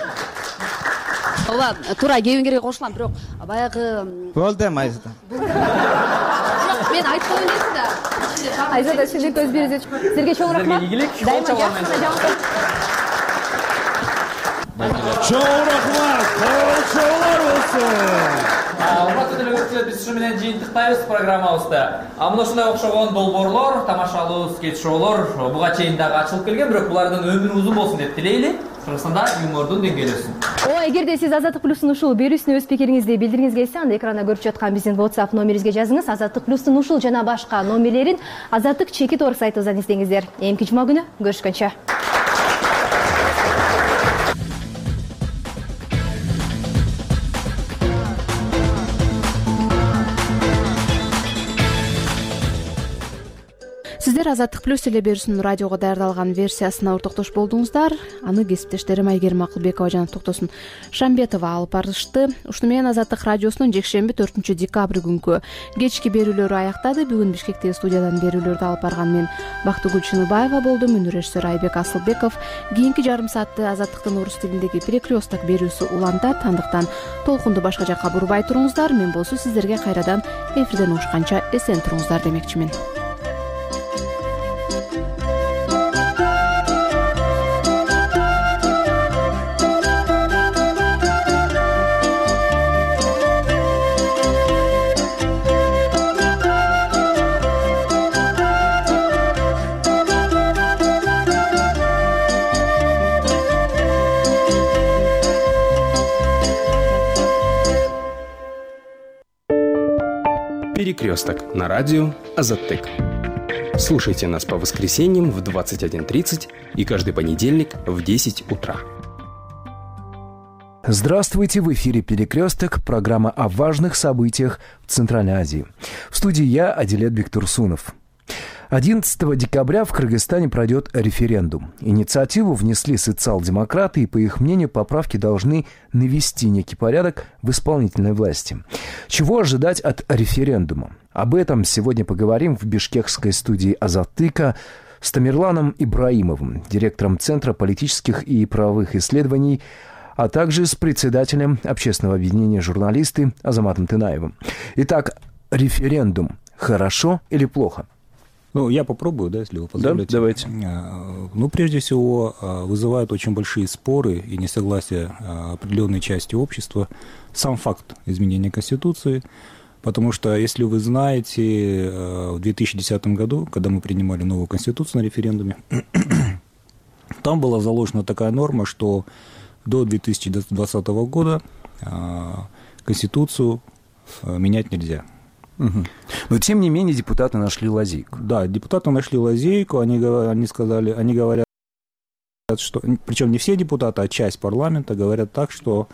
Ооба, туура кебиңерге кошулам, бирок баягы болду эми Айзада. Жок, мен айтып коеюн дедим да. Айзада сизге көз бериңиз. Сизерге чоң рахмат. Дайыма жакшы жаңылык. Чоң рахмат, коочолор болсун. Урматтуу делегаттар, биз ушу менен жыйынтыктайбыз программабызды. Мына ушундай окшогон долбоорлор, тамашалуу скетч шоулор буга чейин дагы ачылып келген, бирок булардын өмүрү узун болсун деп тилейли. Кыргызстанда юмордун деңгээли өссүн. Эгерде сиз Азаттык плюстун ушул берүүсүнө өз пикириңизди билдиргиңиз келсе, анда экранда көрүп жаткан биздин WhatsApp номерибизге жазыңыз. Азаттык плюстун ушул жана башка номерлерин Азаттык чекит орг сайтыбыздан издеңиздер. Эмки жума күнү көрүшкөнчө. сиздер Азаттык плюс теле берүүсүнүн радиого даярдалган версиясына ортоктош болдуңуздар. Аны кесиптештерим Айгерим Акылбекова жана Токтосун Шамбетова алып барышты. Ушуну менен Азаттык радиосунун жекшемби 4 декабрь күнкү кечки берүүлөрү аяктады. Бүгүн Бишкектеги студиядан берүүлөрдү алып барган мен Бактыгүл Чыныбаева болдум. Өнөр режиссер Айбек Асылбеков. Кийинки жарым саатты Азаттыктын орус тилиндеги перекресток берүүсү улантат. Андыктан толкунду башка жакка бурбай туруңуздар. Мен болсо сиздерге кайрадан эфирден угушканча эсен туруңуздар демекчимин. Перекресток на радио Азаттык. Слушайте нас по воскресеньям в 21:30 и каждый понедельник в 10 утра. Здравствуйте, в эфире «Перекресток», программа о важных событиях в Центральной Азии. В студии я, Адилет Бектурсунов. 11 декабря в Кыргызстане пройдет референдум. Инициативу внесли социал-демократы, и, по их мнению, поправки должны навести некий порядок в исполнительной власти. Чего ожидать от референдума? Об этом сегодня поговорим в бишкекской студии Азаттыка с Тамерланом Ибраимовым, директором Центра политических и правовых исследований, а также с председателем общественного объединения «Журналисты» Азаматом Тынаевым. Итак, референдум хорошо или плохо? Ну, я попробую, да, если вы позволите. Да, давайте. Ну, прежде всего, вызывают очень большие споры и несогласия определенной части общества сам факт изменения Конституции, потому что, если вы знаете, в 2010 году, когда мы принимали новую Конституцию на референдуме, там была заложена такая норма, что до 2020 года Конституцию менять нельзя. Угу. Но, тем не менее, депутаты нашли лазейку. Да, депутаты нашли лазейку, они говорят, что, причем не все депутаты, а часть парламента говорят так, что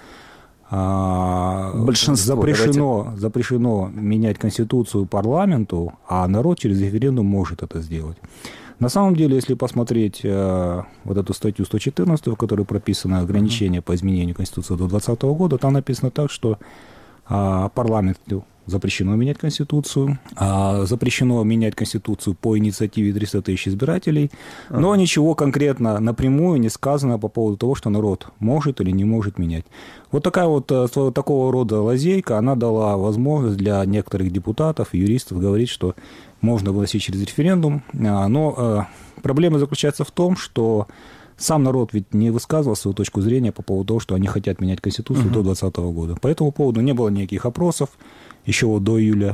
запрещено менять Конституцию парламенту, а народ через референдум может это сделать. На самом деле, если посмотреть вот эту статью 114, в которой прописано ограничение по изменению Конституции до 2020 года, там написано так, что парламенту запрещено менять Конституцию, запрещено менять Конституцию по инициативе 300 тысяч избирателей, но ничего конкретно напрямую не сказано по поводу того, что народ может или не может менять. Вот такая вот такого рода лазейка, она дала возможность для некоторых депутатов, юристов говорить, что можно выносить через референдум, но проблема заключается в том, что сам народ ведь не высказывал свою точку зрения по поводу того, что они хотят менять Конституцию до 2020 года. По этому поводу не было никаких опросов, еще вот до июля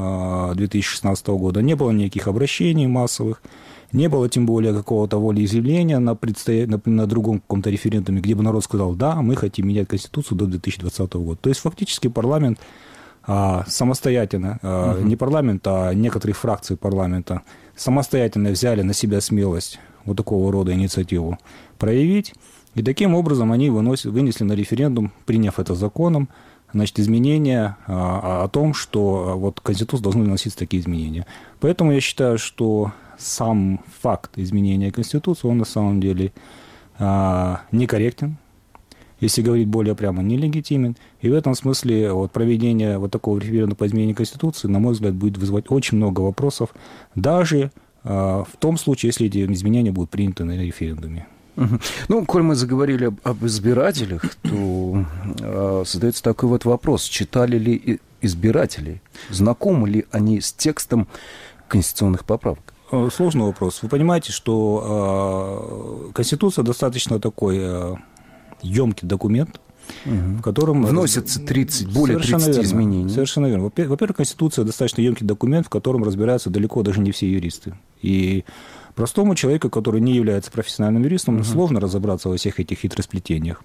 2016 года, не было никаких обращений массовых, не было тем более какого-то волеизъявления на другом каком-то референдуме, где бы народ сказал, да, мы хотим менять Конституцию до 2020 года. То есть фактически парламент самостоятельно, не парламент, а некоторые фракции парламента самостоятельно взяли на себя смелость вот такого рода инициативу проявить, и таким образом они вынесли на референдум, приняв это законом, значит, изменения о том, что вот Конституция должны вноситься такие изменения. Поэтому я считаю, что сам факт изменения Конституции, он на самом деле некорректен, если говорить более прямо, нелегитимен. И в этом смысле вот проведение вот такого референдума по изменению Конституции, на мой взгляд, будет вызывать очень много вопросов, даже в том случае, если эти изменения будут приняты на референдуме. Ну, коль мы заговорили об избирателях, то задается такой вот вопрос. Читали ли избиратели? Знакомы ли они с текстом конституционных поправок? Сложный вопрос. Вы понимаете, что Конституция достаточно такой емкий документ, в котором вносится более 30 изменений. Совершенно верно. Во-первых, Конституция достаточно емкий документ, в котором разбираются далеко даже не все юристы. И простому человеку, который не является профессиональным юристом, сложно разобраться во всех этих хитросплетениях.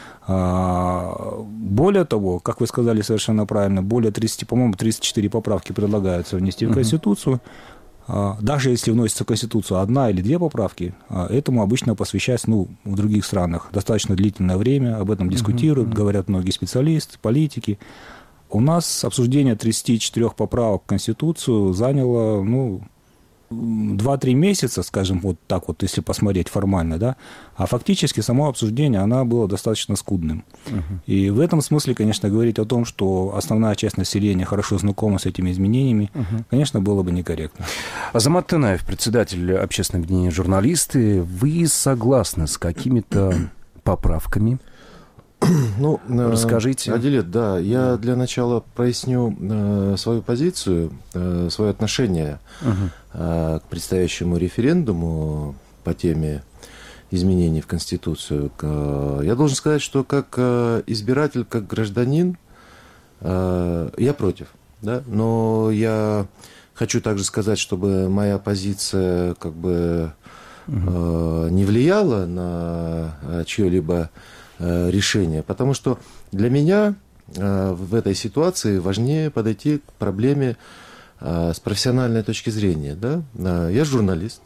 Более того, как вы сказали совершенно правильно, более 30, по-моему, 34 поправки предлагаются внести в Конституцию. Даже если вносится в Конституцию 1 или 2 поправки, этому обычно посвящается, в других странах достаточно длительное время, об этом дискутируют, говорят многие специалисты, политики. У нас обсуждение 34 поправок в Конституцию заняло, 2-3 месяца, скажем, вот так вот, если посмотреть формально, да, а фактически само обсуждение, оно было достаточно скудным. И в этом смысле, конечно, говорить о том, что основная часть населения хорошо знакома с этими изменениями, конечно, было бы некорректно. Азамат Танаев, председатель общественного объединения «Журналисты», вы согласны с какими-то поправками? Ну, расскажите. Адилет, да, я для начала проясню свою позицию, свое отношение к предстоящему референдуму по теме изменений в Конституцию. Я должен сказать, что как избиратель, как гражданин, я против, да, но я хочу также сказать, чтобы моя позиция как бы не влияла на чье-либо решение, потому что для меня в этой ситуации важнее подойти к проблеме с профессиональной точки зрения. Да? Я журналист,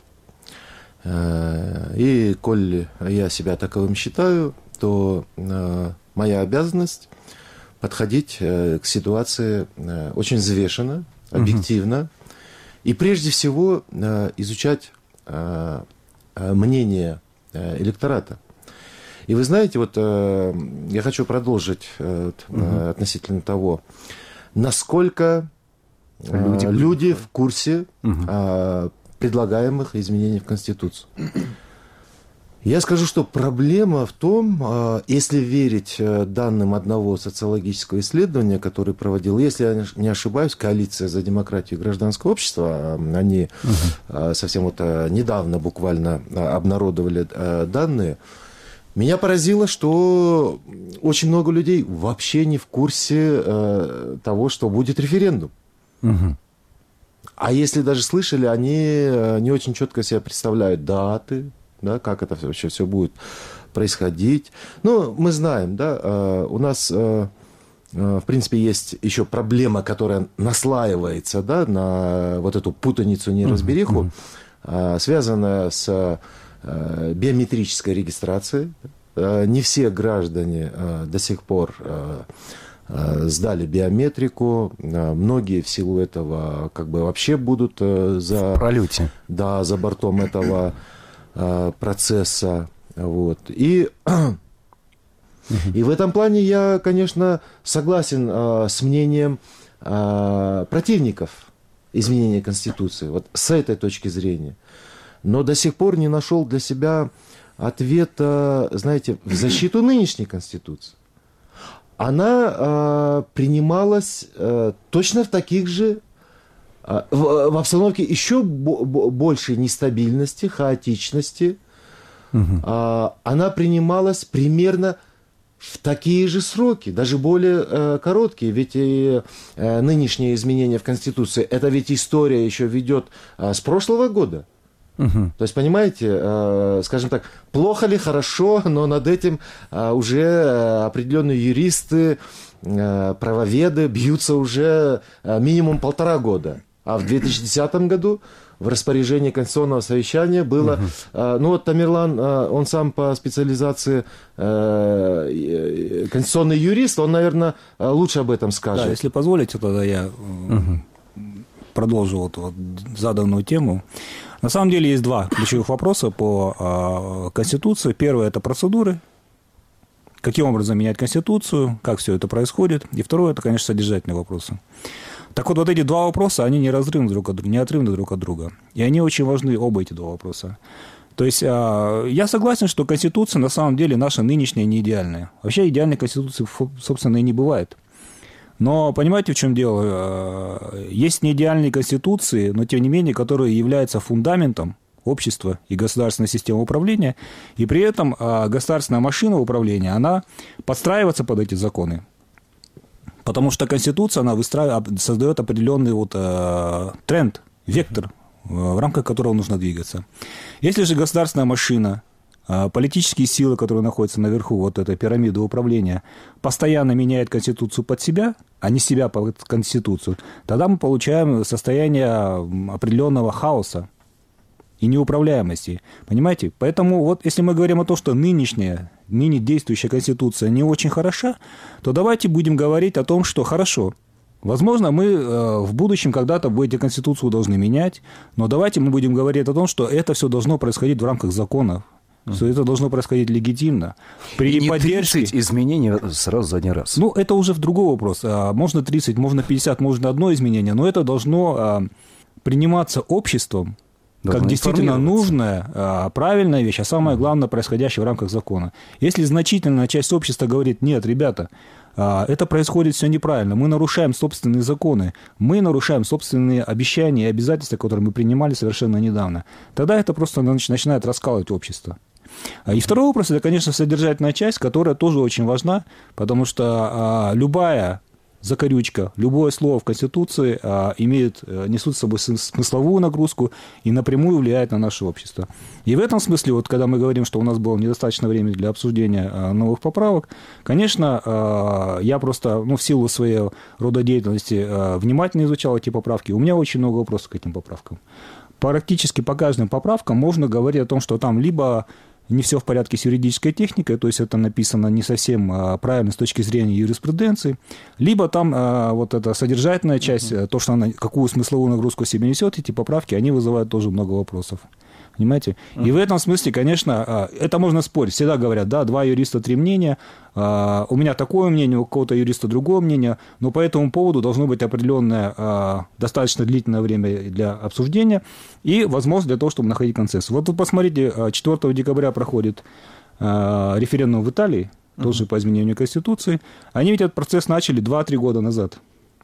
и коль я себя таковым считаю, то моя обязанность подходить к ситуации очень взвешенно, объективно, и прежде всего изучать мнение электората. И вы знаете, вот я хочу продолжить относительно того, насколько люди в курсе предлагаемых изменений в Конституцию. Я скажу, что проблема в том, если верить данным одного социологического исследования, которое проводил, если я не ошибаюсь, коалиция за демократию и гражданское общество, они совсем вот недавно буквально обнародовали данные. Меня поразило, что очень много людей вообще не в курсе того, что будет референдум. А если даже слышали, они не очень четко себе представляют даты, да, как это вообще все будет происходить. Ну, мы знаем, да, у нас, в принципе, есть еще проблема, которая наслаивается, да, на вот эту путаницу, неразбериху, связанная с биометрической регистрацией. Не все граждане до сих пор сдали биометрику. Многие в силу этого как бы вообще будут за пролете. Да, за бортом этого процесса. Вот. И в этом плане я, конечно, согласен с мнением противников изменения Конституции. Вот с этой точки зрения. Но до сих пор не нашел для себя ответа, знаете, в защиту нынешней Конституции. Она принималась точно в таких же, в обстановке еще большей нестабильности, хаотичности. Она принималась примерно в такие же сроки, даже более короткие. Ведь и нынешние изменения в Конституции, это ведь история еще ведет с прошлого года. То есть, понимаете, скажем так, плохо ли, хорошо, но над этим уже определенные юристы, правоведы бьются уже минимум 1,5 года. А в 2010 году в распоряжении Конституционного совещания было... Ну вот Тамерлан, он сам по специализации конституционный юрист, он, наверное, лучше об этом скажет. Да, если позволите, тогда я продолжу вот заданную тему. На самом деле есть два ключевых вопроса по Конституции. Первое – это процедуры. Каким образом менять Конституцию, как все это происходит. И второе – это, конечно, содержательные вопросы. Так вот эти два вопроса, они неотрывны друг от друга. И они очень важны, оба эти два вопроса. То есть я согласен, что Конституция на самом деле наша нынешняя не идеальная. Вообще идеальной Конституции, собственно, и не бывает. Но понимаете, в чем дело? Есть неидеальные конституции, но тем не менее, которые являются фундаментом общества и государственной системы управления, и при этом государственная машина управления, она подстраивается под эти законы. Потому что Конституция, она создает определенный вот тренд, вектор, в рамках которого нужно двигаться. Если же государственная машина, политические силы, которые находятся наверху вот этой пирамиды управления, постоянно меняют Конституцию под себя, а не себя под Конституцию, тогда мы получаем состояние определенного хаоса и неуправляемости. Понимаете? Поэтому вот если мы говорим о том, что ныне действующая Конституция не очень хороша, то давайте будем говорить о том, что хорошо. Возможно, мы в будущем когда-то эти конституцию должны менять, но давайте мы будем говорить о том, что это все должно происходить в рамках законов. Все это должно происходить легитимно. При не поддержке 30 изменений сразу за один раз. Ну, это уже в другой вопрос. Можно 30, можно 50, можно одно изменение, но это должно приниматься обществом как действительно нужная, правильная вещь, а самое главное, происходящее в рамках закона. Если значительная часть общества говорит: нет, ребята, это происходит все неправильно, мы нарушаем собственные законы, мы нарушаем собственные обещания и обязательства, которые мы принимали совершенно недавно, тогда это просто начинает раскалывать общество. И второй вопрос – это, конечно, содержательная часть, которая тоже очень важна, потому что любая закорючка, любое слово в Конституции несут с собой смысловую нагрузку и напрямую влияет на наше общество. И в этом смысле, вот когда мы говорим, что у нас было недостаточно времени для обсуждения новых поправок, конечно, я просто, в силу своего рода деятельности внимательно изучал эти поправки. У меня очень много вопросов к этим поправкам. Практически по каждым поправкам можно говорить о том, что там либо не все в порядке с юридической техникой, то есть это написано не совсем правильно с точки зрения юриспруденции, либо там вот эта содержательная часть, то, что она какую смысловую нагрузку себе несет, эти поправки, они вызывают тоже много вопросов. Понимаете? И в этом смысле, конечно, это можно спорить. Всегда говорят, да, два юриста, три мнения. У меня такое мнение, у какого-то юриста другое мнение. Но по этому поводу должно быть определенное, достаточно длительное время для обсуждения и возможность для того, чтобы находить консенсус. Вот вы посмотрите, 4 декабря проходит референдум в Италии, тоже по изменению Конституции. Они ведь этот процесс начали 2-3 года назад.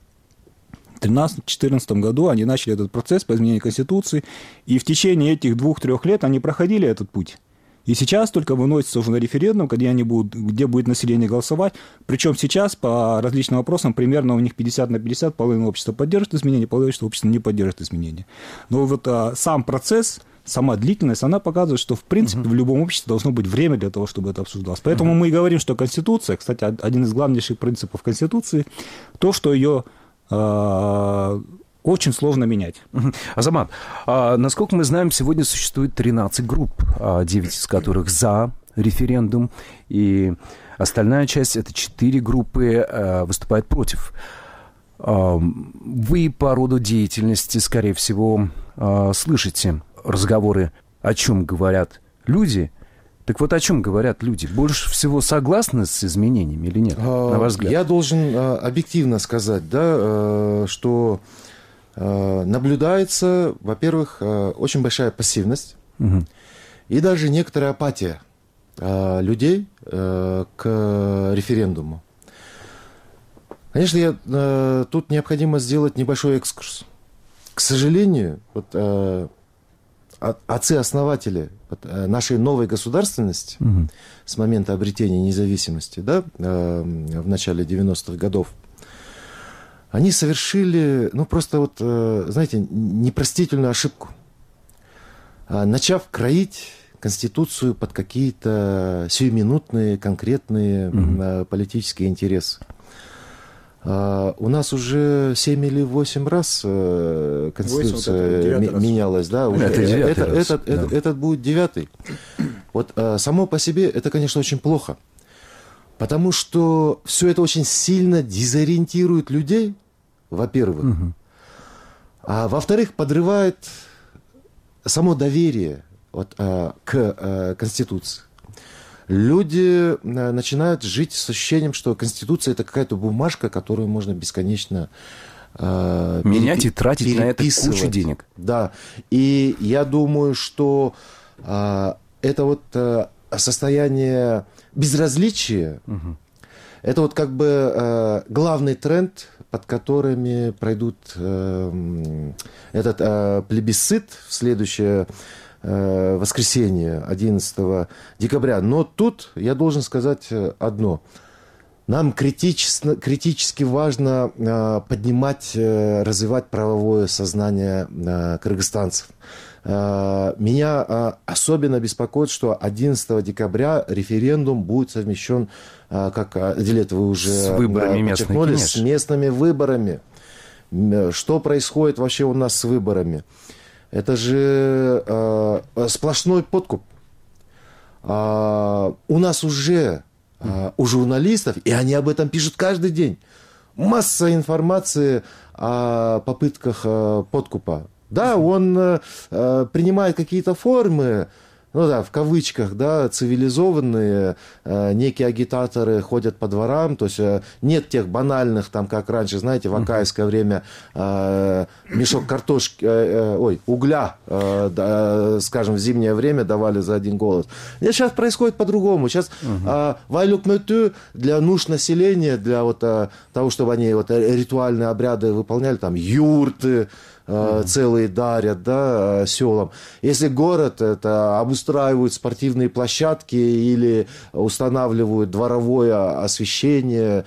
В 2013-2014 году они начали этот процесс по изменению Конституции, и в течение этих 2-3 лет они проходили этот путь. И сейчас только выносится уже на референдум, где будет население голосовать. Причем сейчас по различным вопросам примерно у них 50 на 50, половина общества поддержит изменения, половина общества не поддержит изменения. Но вот сам процесс, сама длительность, она показывает, что в принципе в любом обществе должно быть время для того, чтобы это обсуждалось. Поэтому мы и говорим, что Конституция, кстати, один из главнейших принципов Конституции, то, что ее очень сложно менять. Азамат, насколько мы знаем, сегодня существует 13 групп, 9 из которых за референдум, и остальная часть, это 4 группы, выступает против. Вы по роду деятельности, скорее всего, слышите разговоры, о чем говорят люди. Так вот, о чем говорят люди? Больше всего согласны с изменениями или нет, на ваш взгляд? Я должен объективно сказать, да, что наблюдается, во-первых, очень большая пассивность и даже некоторая апатия людей к референдуму. Конечно, тут необходимо сделать небольшой экскурс. К сожалению, вот, отцы-основатели нашей новой государственности с момента обретения независимости, да, в начале 90-х годов, они совершили, просто вот, знаете, непростительную ошибку, начав кроить Конституцию под какие-то сиюминутные, конкретные политические интересы. У нас уже 7 или 8 раз Конституция менялась, да? Этот будет 9-й. Вот само по себе это, конечно, очень плохо, потому что все это очень сильно дезориентирует людей, во-первых, а во-вторых, подрывает само доверие к Конституции. Люди начинают жить с ощущением, что Конституция – это какая-то бумажка, которую можно бесконечно менять и тратить на это кучу денег. Да, и я думаю, что это вот состояние безразличия, это вот как бы главный тренд, под которыми пройдут этот плебисцит в следующее воскресенье, 11 декабря. Но тут я должен сказать одно. Нам критически важно поднимать, развивать правовое сознание кыргызстанцев. Меня особенно беспокоит, что 11 декабря референдум будет совмещен, как, Адилет, вы уже подчеркнули, с местными выборами. Что происходит вообще у нас с выборами? Это же сплошной подкуп. У нас уже у журналистов, и они об этом пишут каждый день, масса информации о попытках подкупа. Да, он принимает какие-то формы, ну да, в кавычках, да, цивилизованные, некие агитаторы ходят по дворам, то есть нет тех банальных, там, как раньше, знаете, в акаевское время мешок картошки, угля, скажем, в зимнее время давали за 1 голос. Нет, сейчас происходит по-другому. Сейчас вайлюк мөтü для нужд населения, для вот того, чтобы они вот ритуальные обряды выполняли, там, юрты, целые дарят, да, селам. Если город, это обустраивают спортивные площадки или устанавливают дворовое освещение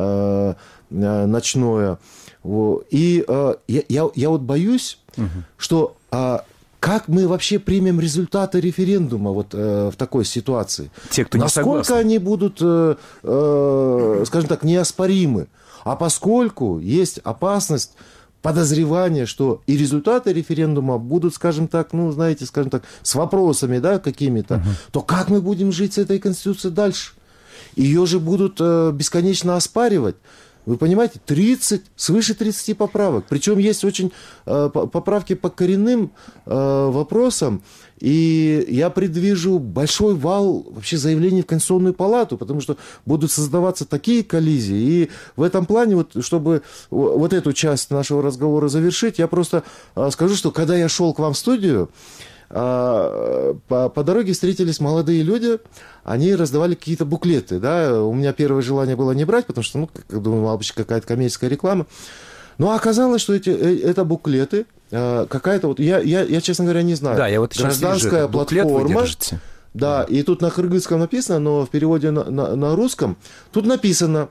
ночное. И я вот боюсь, что как мы вообще примем результаты референдума вот в такой ситуации? Те, кто не согласны. Насколько они будут, скажем так, неоспоримы? А поскольку есть опасность подозревание, что и результаты референдума будут, скажем так, ну, знаете, скажем так, с вопросами, да, какими-то, то как мы будем жить с этой Конституцией дальше? Ее же будут бесконечно оспаривать. Вы понимаете, свыше 30 поправок. Причем есть очень поправки по коренным вопросам. И я предвижу большой вал вообще заявлений в Конституционную палату, потому что будут создаваться такие коллизии. И в этом плане, вот, чтобы вот эту часть нашего разговора завершить, я просто скажу, что когда я шел к вам в студию, по дороге встретились молодые люди, они раздавали какие-то буклеты, да, у меня первое желание было не брать, потому что, ну, думаю, обычно какая-то коммерческая реклама, но оказалось, что это буклеты, какая-то вот, я, честно говоря, не знаю, да, я вот гражданская платформа, да, и тут на кыргызском написано, но в переводе на русском, тут написано,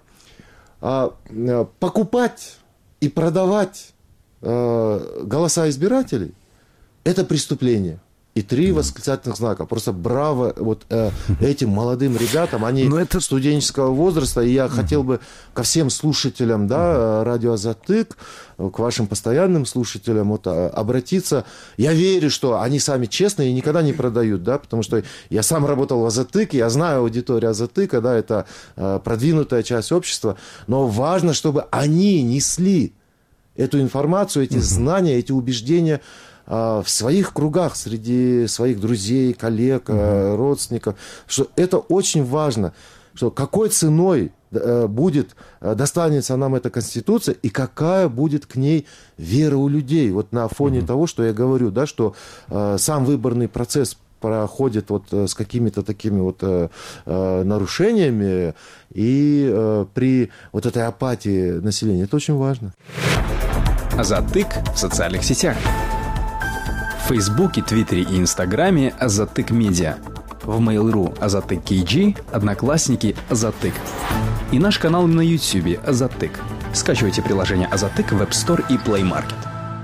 покупать и продавать голоса избирателей – это преступление. И 3 восклицательных знака. Просто браво вот этим молодым ребятам. Они студенческого возраста. И я хотел бы ко всем слушателям, да, радио Азаттык, к вашим постоянным слушателям вот, обратиться. Я верю, что они сами честные и никогда не продают, да, потому что я сам работал в Азаттыке, я знаю аудиторию Азаттыка, да, это продвинутая часть общества. Но важно, чтобы они несли эту информацию, эти знания, эти убеждения в своих кругах, среди своих друзей, коллег, родственников, что это очень важно, что какой ценой достанется нам эта Конституция и какая будет к ней вера у людей. Вот на фоне того, что я говорю, да, что сам выборный процесс проходит вот с какими-то такими вот нарушениями и при вот этой апатии населения. Это очень важно. Азаттык в социальных сетях. В Фейсбуке, Твиттере и Инстаграме Азаттык Медиа. В Mail.ru Азаттык KG, Одноклассники Азаттык. И наш канал на Ютьюбе Азаттык. Скачивайте приложение Азаттык в App Store и Play Market.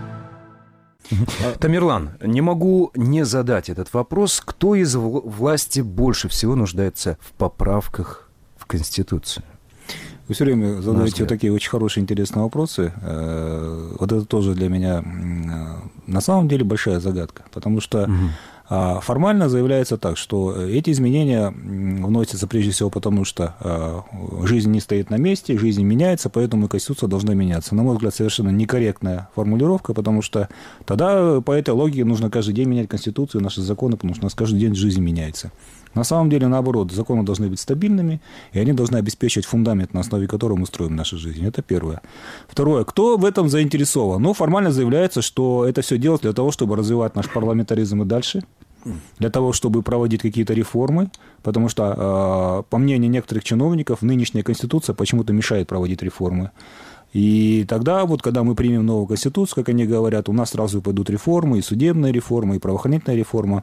Тамерлан, не могу не задать этот вопрос. Кто из власти больше всего нуждается в поправках в Конституцию? Вы все время задаете вот такие очень хорошие, интересные вопросы. Вот это тоже для меня на самом деле большая загадка, потому что формально заявляется так, что эти изменения вносятся прежде всего потому, что жизнь не стоит на месте, жизнь меняется, поэтому и Конституция должна меняться. На мой взгляд, совершенно некорректная формулировка, потому что тогда по этой логике нужно каждый день менять Конституцию, наши законы, потому что у нас каждый день жизнь меняется. На самом деле, наоборот, законы должны быть стабильными, и они должны обеспечивать фундамент, на основе которого мы строим нашу жизнь. Это первое. Второе. Кто в этом заинтересован? Ну, формально заявляется, что это все делается для того, чтобы развивать наш парламентаризм и дальше, для того, чтобы проводить какие-то реформы, потому что, по мнению некоторых чиновников, нынешняя Конституция почему-то мешает проводить реформы. И тогда, вот, когда мы примем новую Конституцию, как они говорят, у нас сразу пойдут реформы, и судебная реформа, и правоохранительная реформа.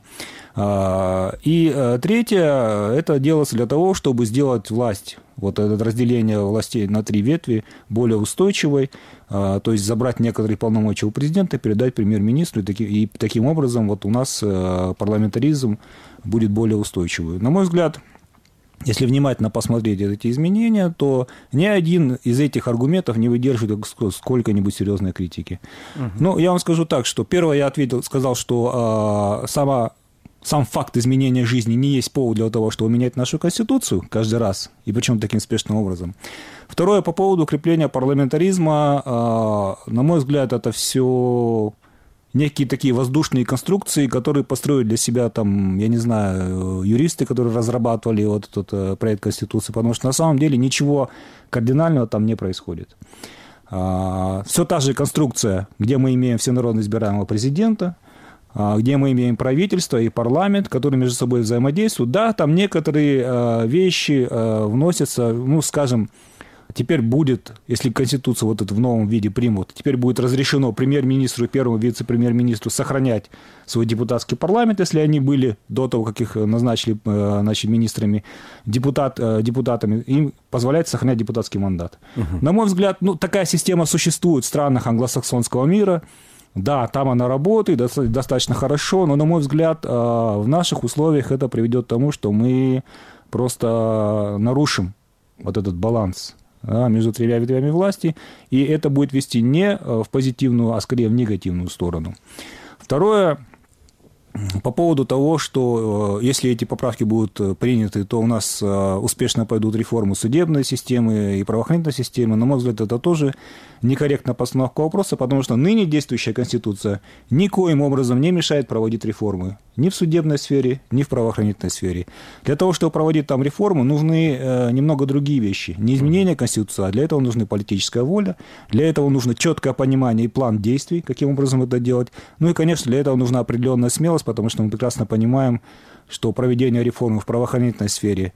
И третье, это делается для того, чтобы сделать власть, вот это разделение властей на 3 ветви, более устойчивой, то есть забрать некоторые полномочия у президента, передать премьер-министру, и таким образом вот у нас парламентаризм будет более устойчивый. На мой взгляд, если внимательно посмотреть эти изменения, то ни один из этих аргументов не выдерживает сколько-нибудь серьезной критики. Ну, я вам скажу так, что первое я сказал, что сам факт изменения жизни не есть повод для того, чтобы менять нашу Конституцию каждый раз, и причем таким спешным образом. Второе, по поводу укрепления парламентаризма, на мой взгляд, это все некие такие воздушные конструкции, которые построили для себя, там, я не знаю, юристы, которые разрабатывали вот этот проект Конституции, потому что на самом деле ничего кардинального там не происходит. Все та же конструкция, где мы имеем всенародно избираемого президента, где мы имеем правительство и парламент, которые между собой взаимодействуют. Да, там некоторые вещи вносятся, ну, скажем, теперь будет, если Конституцию вот эту в новом виде примут, теперь будет разрешено премьер-министру и первому вице-премьер-министру сохранять свой депутатский парламент, если они были до того, как их назначили, значит, министрами, депутатами, им позволяет сохранять депутатский мандат. На мой взгляд, ну, такая система существует в странах англосаксонского мира. Да, там она работает достаточно хорошо, но, на мой взгляд, в наших условиях это приведет к тому, что мы просто нарушим вот этот баланс между тремя ветвями власти, и это будет вести не в позитивную, а скорее в негативную сторону. Второе, по поводу того, что если эти поправки будут приняты, то у нас успешно пойдут реформы судебной системы и правоохранительной системы. На мой взгляд, это тоже некорректная постановка вопроса, потому что ныне действующая Конституция никоим образом не мешает проводить реформы ни в судебной сфере, ни в правоохранительной сфере. Для того, чтобы проводить там реформы, нужны немного другие вещи. Не изменение Конституции, а для этого нужна политическая воля, для этого нужно четкое понимание и план действий, каким образом это делать. Ну и, конечно, для этого нужна определенная смелость, потому что мы прекрасно понимаем, что проведение реформ в правоохранительной сфере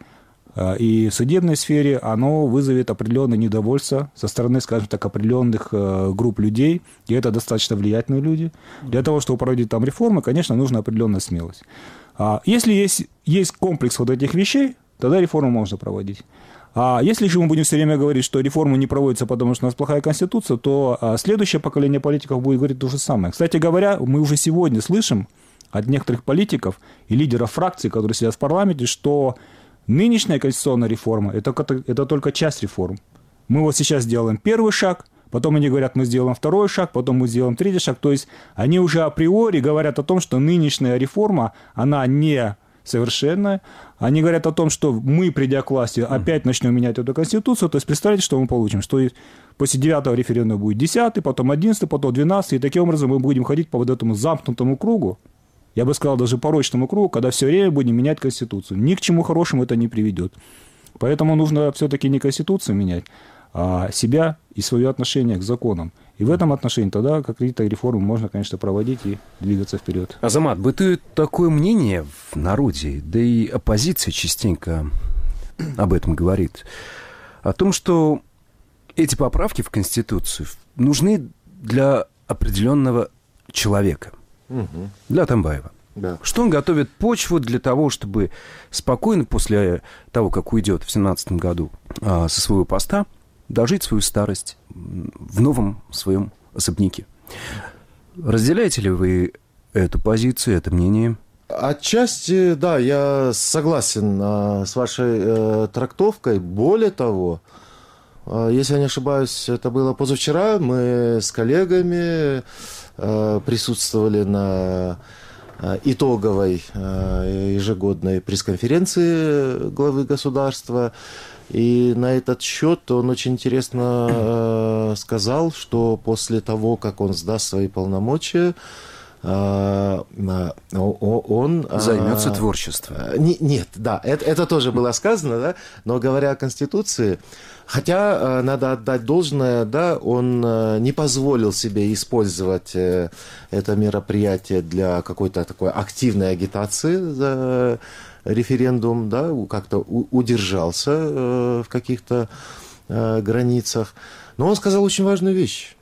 и в судебной сфере, оно вызовет определенное недовольство со стороны, скажем так, определенных групп людей, и это достаточно влиятельные люди. Для того, чтобы проводить там реформы, конечно, нужна определенная смелость. Если есть комплекс вот этих вещей, тогда реформу можно проводить. А если же мы будем все время говорить, что реформы не проводятся, потому что у нас плохая Конституция, то следующее поколение политиков будет говорить то же самое. Кстати говоря, мы уже сегодня слышим от некоторых политиков и лидеров фракций, которые сидят в парламенте, что нынешняя конституционная реформа – это только часть реформ. Мы вот сейчас делаем первый шаг, потом они говорят, мы сделаем второй шаг, потом мы сделаем третий шаг. То есть они уже априори говорят о том, что нынешняя реформа, она не совершенная. Они говорят о том, что мы, придя к власти, опять начнем менять эту Конституцию. То есть представляете, что мы получим? Что после 9-го референдума будет 10-й, потом 11-й, потом 12-й. И таким образом мы будем ходить по вот этому замкнутому кругу. Я бы сказал, даже порочному кругу, когда все время будем менять Конституцию. Ни к чему хорошему это не приведет. Поэтому нужно все-таки не Конституцию менять, а себя и свое отношение к законам. И в этом отношении тогда какие-то реформы можно, конечно, проводить и двигаться вперед. Азамат, бытует такое мнение в народе, да и оппозиция частенько об этом говорит, о том, что эти поправки в Конституцию нужны для определенного человека. Для Атамбаева. Да. Что он готовит почву для того, чтобы спокойно после того, как уйдет в 2017 году со своего поста, дожить свою старость в новом своем особняке. Разделяете ли вы эту позицию, это мнение? Отчасти, да, я согласен с вашей трактовкой. Более того, если я не ошибаюсь, это было позавчера, мы с коллегами присутствовали на итоговой ежегодной пресс-конференции главы государства. И на этот счет он очень интересно сказал, что после того, как он сдаст свои полномочия, он займется творчеством. Нет, да, это тоже было сказано, да, но говоря о Конституции, хотя надо отдать должное, да, он не позволил себе использовать это мероприятие для какой-то такой активной агитации за референдум, да, как-то удержался в каких-то границах. Но он сказал очень важную вещь,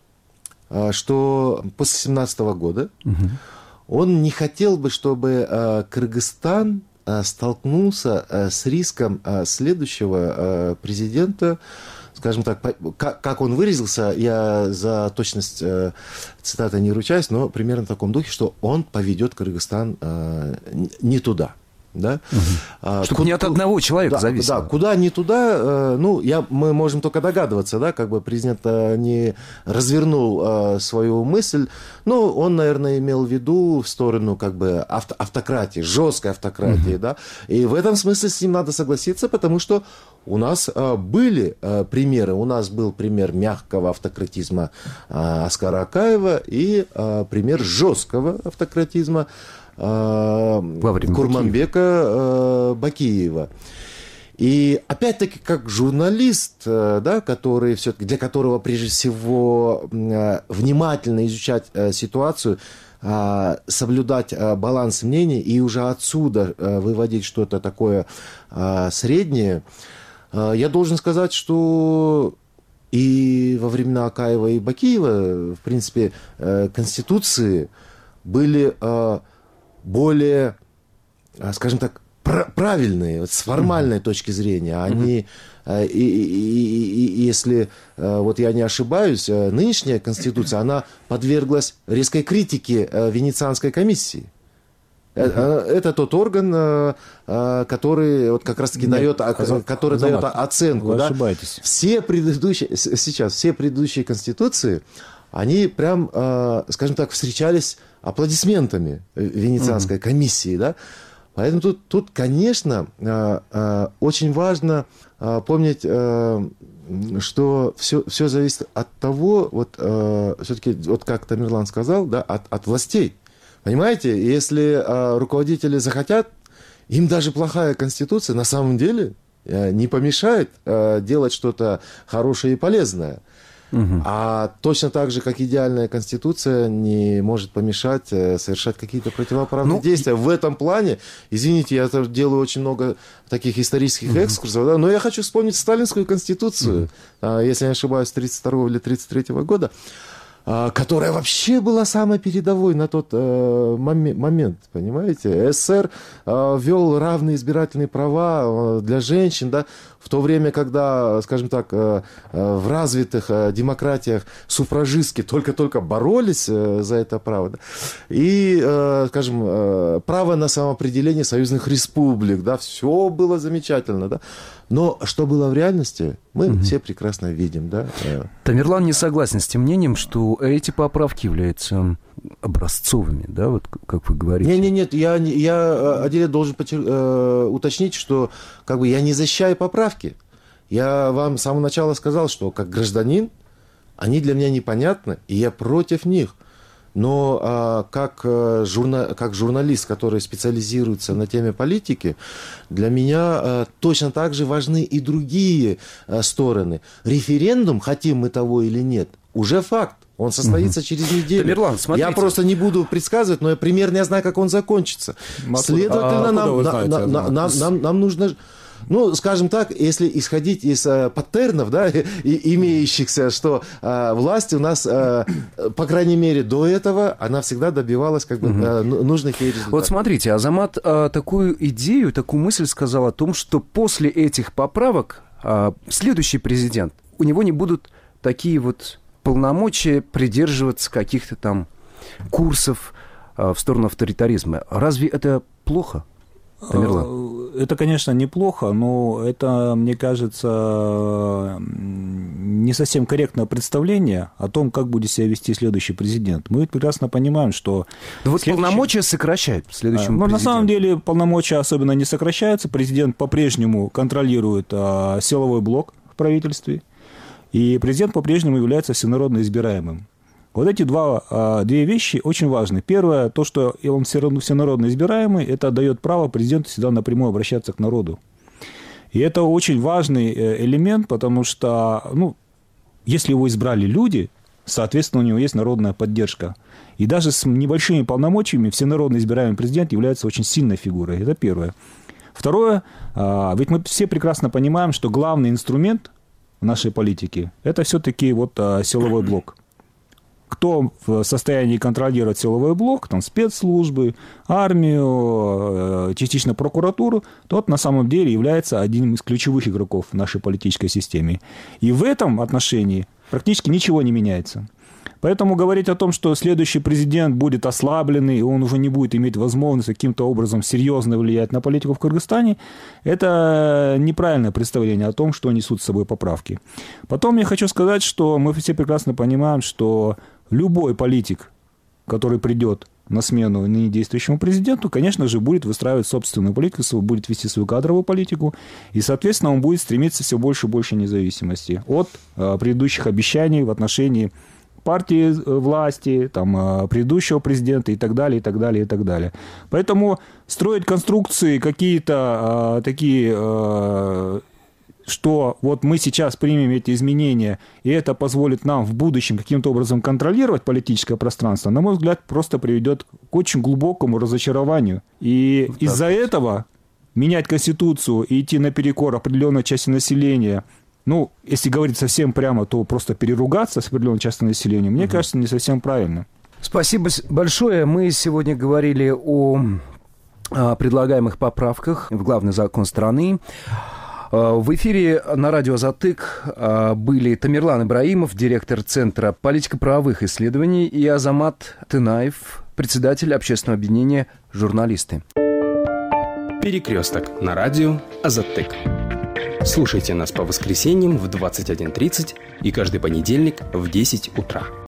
что после 2017 года он не хотел бы, чтобы Кыргызстан столкнулся с риском следующего президента, скажем так, как он выразился, я за точность цитаты не ручаюсь, но примерно в таком духе, что он поведет Кыргызстан не туда. Да? Чтобы не от одного человека зависело. Да, куда не туда, мы можем только догадываться, да, как бы президент не развернул свою мысль, но он, наверное, имел в виду в сторону как бы автократии, жесткой автократии, да, и в этом смысле с ним надо согласиться, потому что у нас были примеры, у нас был пример мягкого автократизма Аскара Акаева и пример жесткого автократизма Курманбека Бакиева. И опять-таки, как журналист, да, который все-таки, для которого прежде всего внимательно изучать ситуацию, соблюдать баланс мнений и уже отсюда выводить что-то такое среднее, я должен сказать, что и во времена Акаева и Бакиева, в принципе, конституции были более, скажем так, правильные, с формальной точки зрения. Они, если вот я не ошибаюсь, нынешняя конституция, она подверглась резкой критике Венецианской комиссии. Это тот орган, который вот как раз-таки дает оценку. Вы да? ошибаетесь. Все предыдущие конституции, они прям, скажем так, встречались аплодисментами Венецианской комиссии. Да? Поэтому тут, конечно, очень важно помнить, что все зависит от того, вот все-таки, вот как Тамерлан сказал, да, от властей. Понимаете, если руководители захотят, им даже плохая конституция на самом деле не помешает делать что-то хорошее и полезное. А точно так же, как идеальная конституция не может помешать совершать какие-то противоправные действия. В этом плане, извините, я делаю очень много таких исторических экскурсов, да, но я хочу вспомнить сталинскую конституцию, если не ошибаюсь, 1932 или 1933 года, которая вообще была самой передовой на тот момент, понимаете? СССР ввел равные избирательные права для женщин, да, в то время, когда, скажем так, в развитых демократиях суфражистки только-только боролись за это право, да, и, скажем, право на самоопределение союзных республик, да, все было замечательно, да. Но что было в реальности, мы все прекрасно видим, да. Тамерлан не согласен с тем мнением, что эти поправки являются образцовыми, да, вот как вы говорите. Нет, я отдельно должен уточнить, что как бы я не защищаю поправки. Я вам с самого начала сказал, что как гражданин они для меня непонятны, и я против них. Но как журналист, который специализируется на теме политики, для меня точно так же важны и другие стороны. Референдум, хотим мы того или нет, уже факт. Он состоится через неделю. Тамерлан, смотрите. Я просто не буду предсказывать, но примерно я знаю, как он закончится. Следовательно, нам нужно... Ну, скажем так, если исходить из паттернов, да, имеющихся, что власть у нас, по крайней мере, до этого, она всегда добивалась как бы нужных ей результатов. Вот смотрите, Азамат такую идею, такую мысль сказал о том, что после этих поправок следующий президент, у него не будут такие вот полномочия придерживаться каких-то там курсов в сторону авторитаризма. Разве это плохо? Тамерлан? Это, конечно, неплохо, но это, мне кажется, не совсем корректное представление о том, как будет себя вести следующий президент. Мы прекрасно понимаем, что... Но вот полномочия сокращают следующему президенту. На самом деле полномочия особенно не сокращаются. Президент по-прежнему контролирует силовой блок в правительстве, и президент по-прежнему является всенародно избираемым. Вот эти две вещи очень важны. Первое, то, что он всенародно избираемый, это дает право президенту всегда напрямую обращаться к народу. И это очень важный элемент, потому что, если его избрали люди, соответственно, у него есть народная поддержка. И даже с небольшими полномочиями всенародно избираемый президент является очень сильной фигурой. Это первое. Второе, ведь мы все прекрасно понимаем, что главный инструмент в нашей политике – это все-таки вот силовой блок. Кто в состоянии контролировать силовой блок, там спецслужбы, армию, частично прокуратуру, тот на самом деле является одним из ключевых игроков в нашей политической системе. И в этом отношении практически ничего не меняется. Поэтому говорить о том, что следующий президент будет ослабленный, и он уже не будет иметь возможность каким-то образом серьезно влиять на политику в Кыргызстане, это неправильное представление о том, что несут с собой поправки. Потом я хочу сказать, что мы все прекрасно понимаем, что любой политик, который придет на смену ныне действующему президенту, конечно же, будет выстраивать собственную политику, будет вести свою кадровую политику, и, соответственно, он будет стремиться все больше и больше независимости от предыдущих обещаний в отношении партии власти, там, предыдущего президента и так далее, и так далее, и так далее. Поэтому строить конструкции какие-то такие, что вот мы сейчас примем эти изменения, и это позволит нам в будущем каким-то образом контролировать политическое пространство, на мой взгляд, просто приведет к очень глубокому разочарованию. И из-за этого менять Конституцию и идти наперекор определенной части населения, ну, если говорить совсем прямо, то просто переругаться с определенной частью населения, мне кажется, не совсем правильно. Спасибо большое. Мы сегодня говорили о предлагаемых поправках в главный закон страны. В эфире на радио «Азатык» были Тамерлан Ибраимов, директор Центра политико-правовых исследований, и Азамат Тынаев, председатель общественного объединения «Журналисты». «Перекресток» на радио «Азатык». Слушайте нас по воскресеньям в 21:30 и каждый понедельник в 10 утра.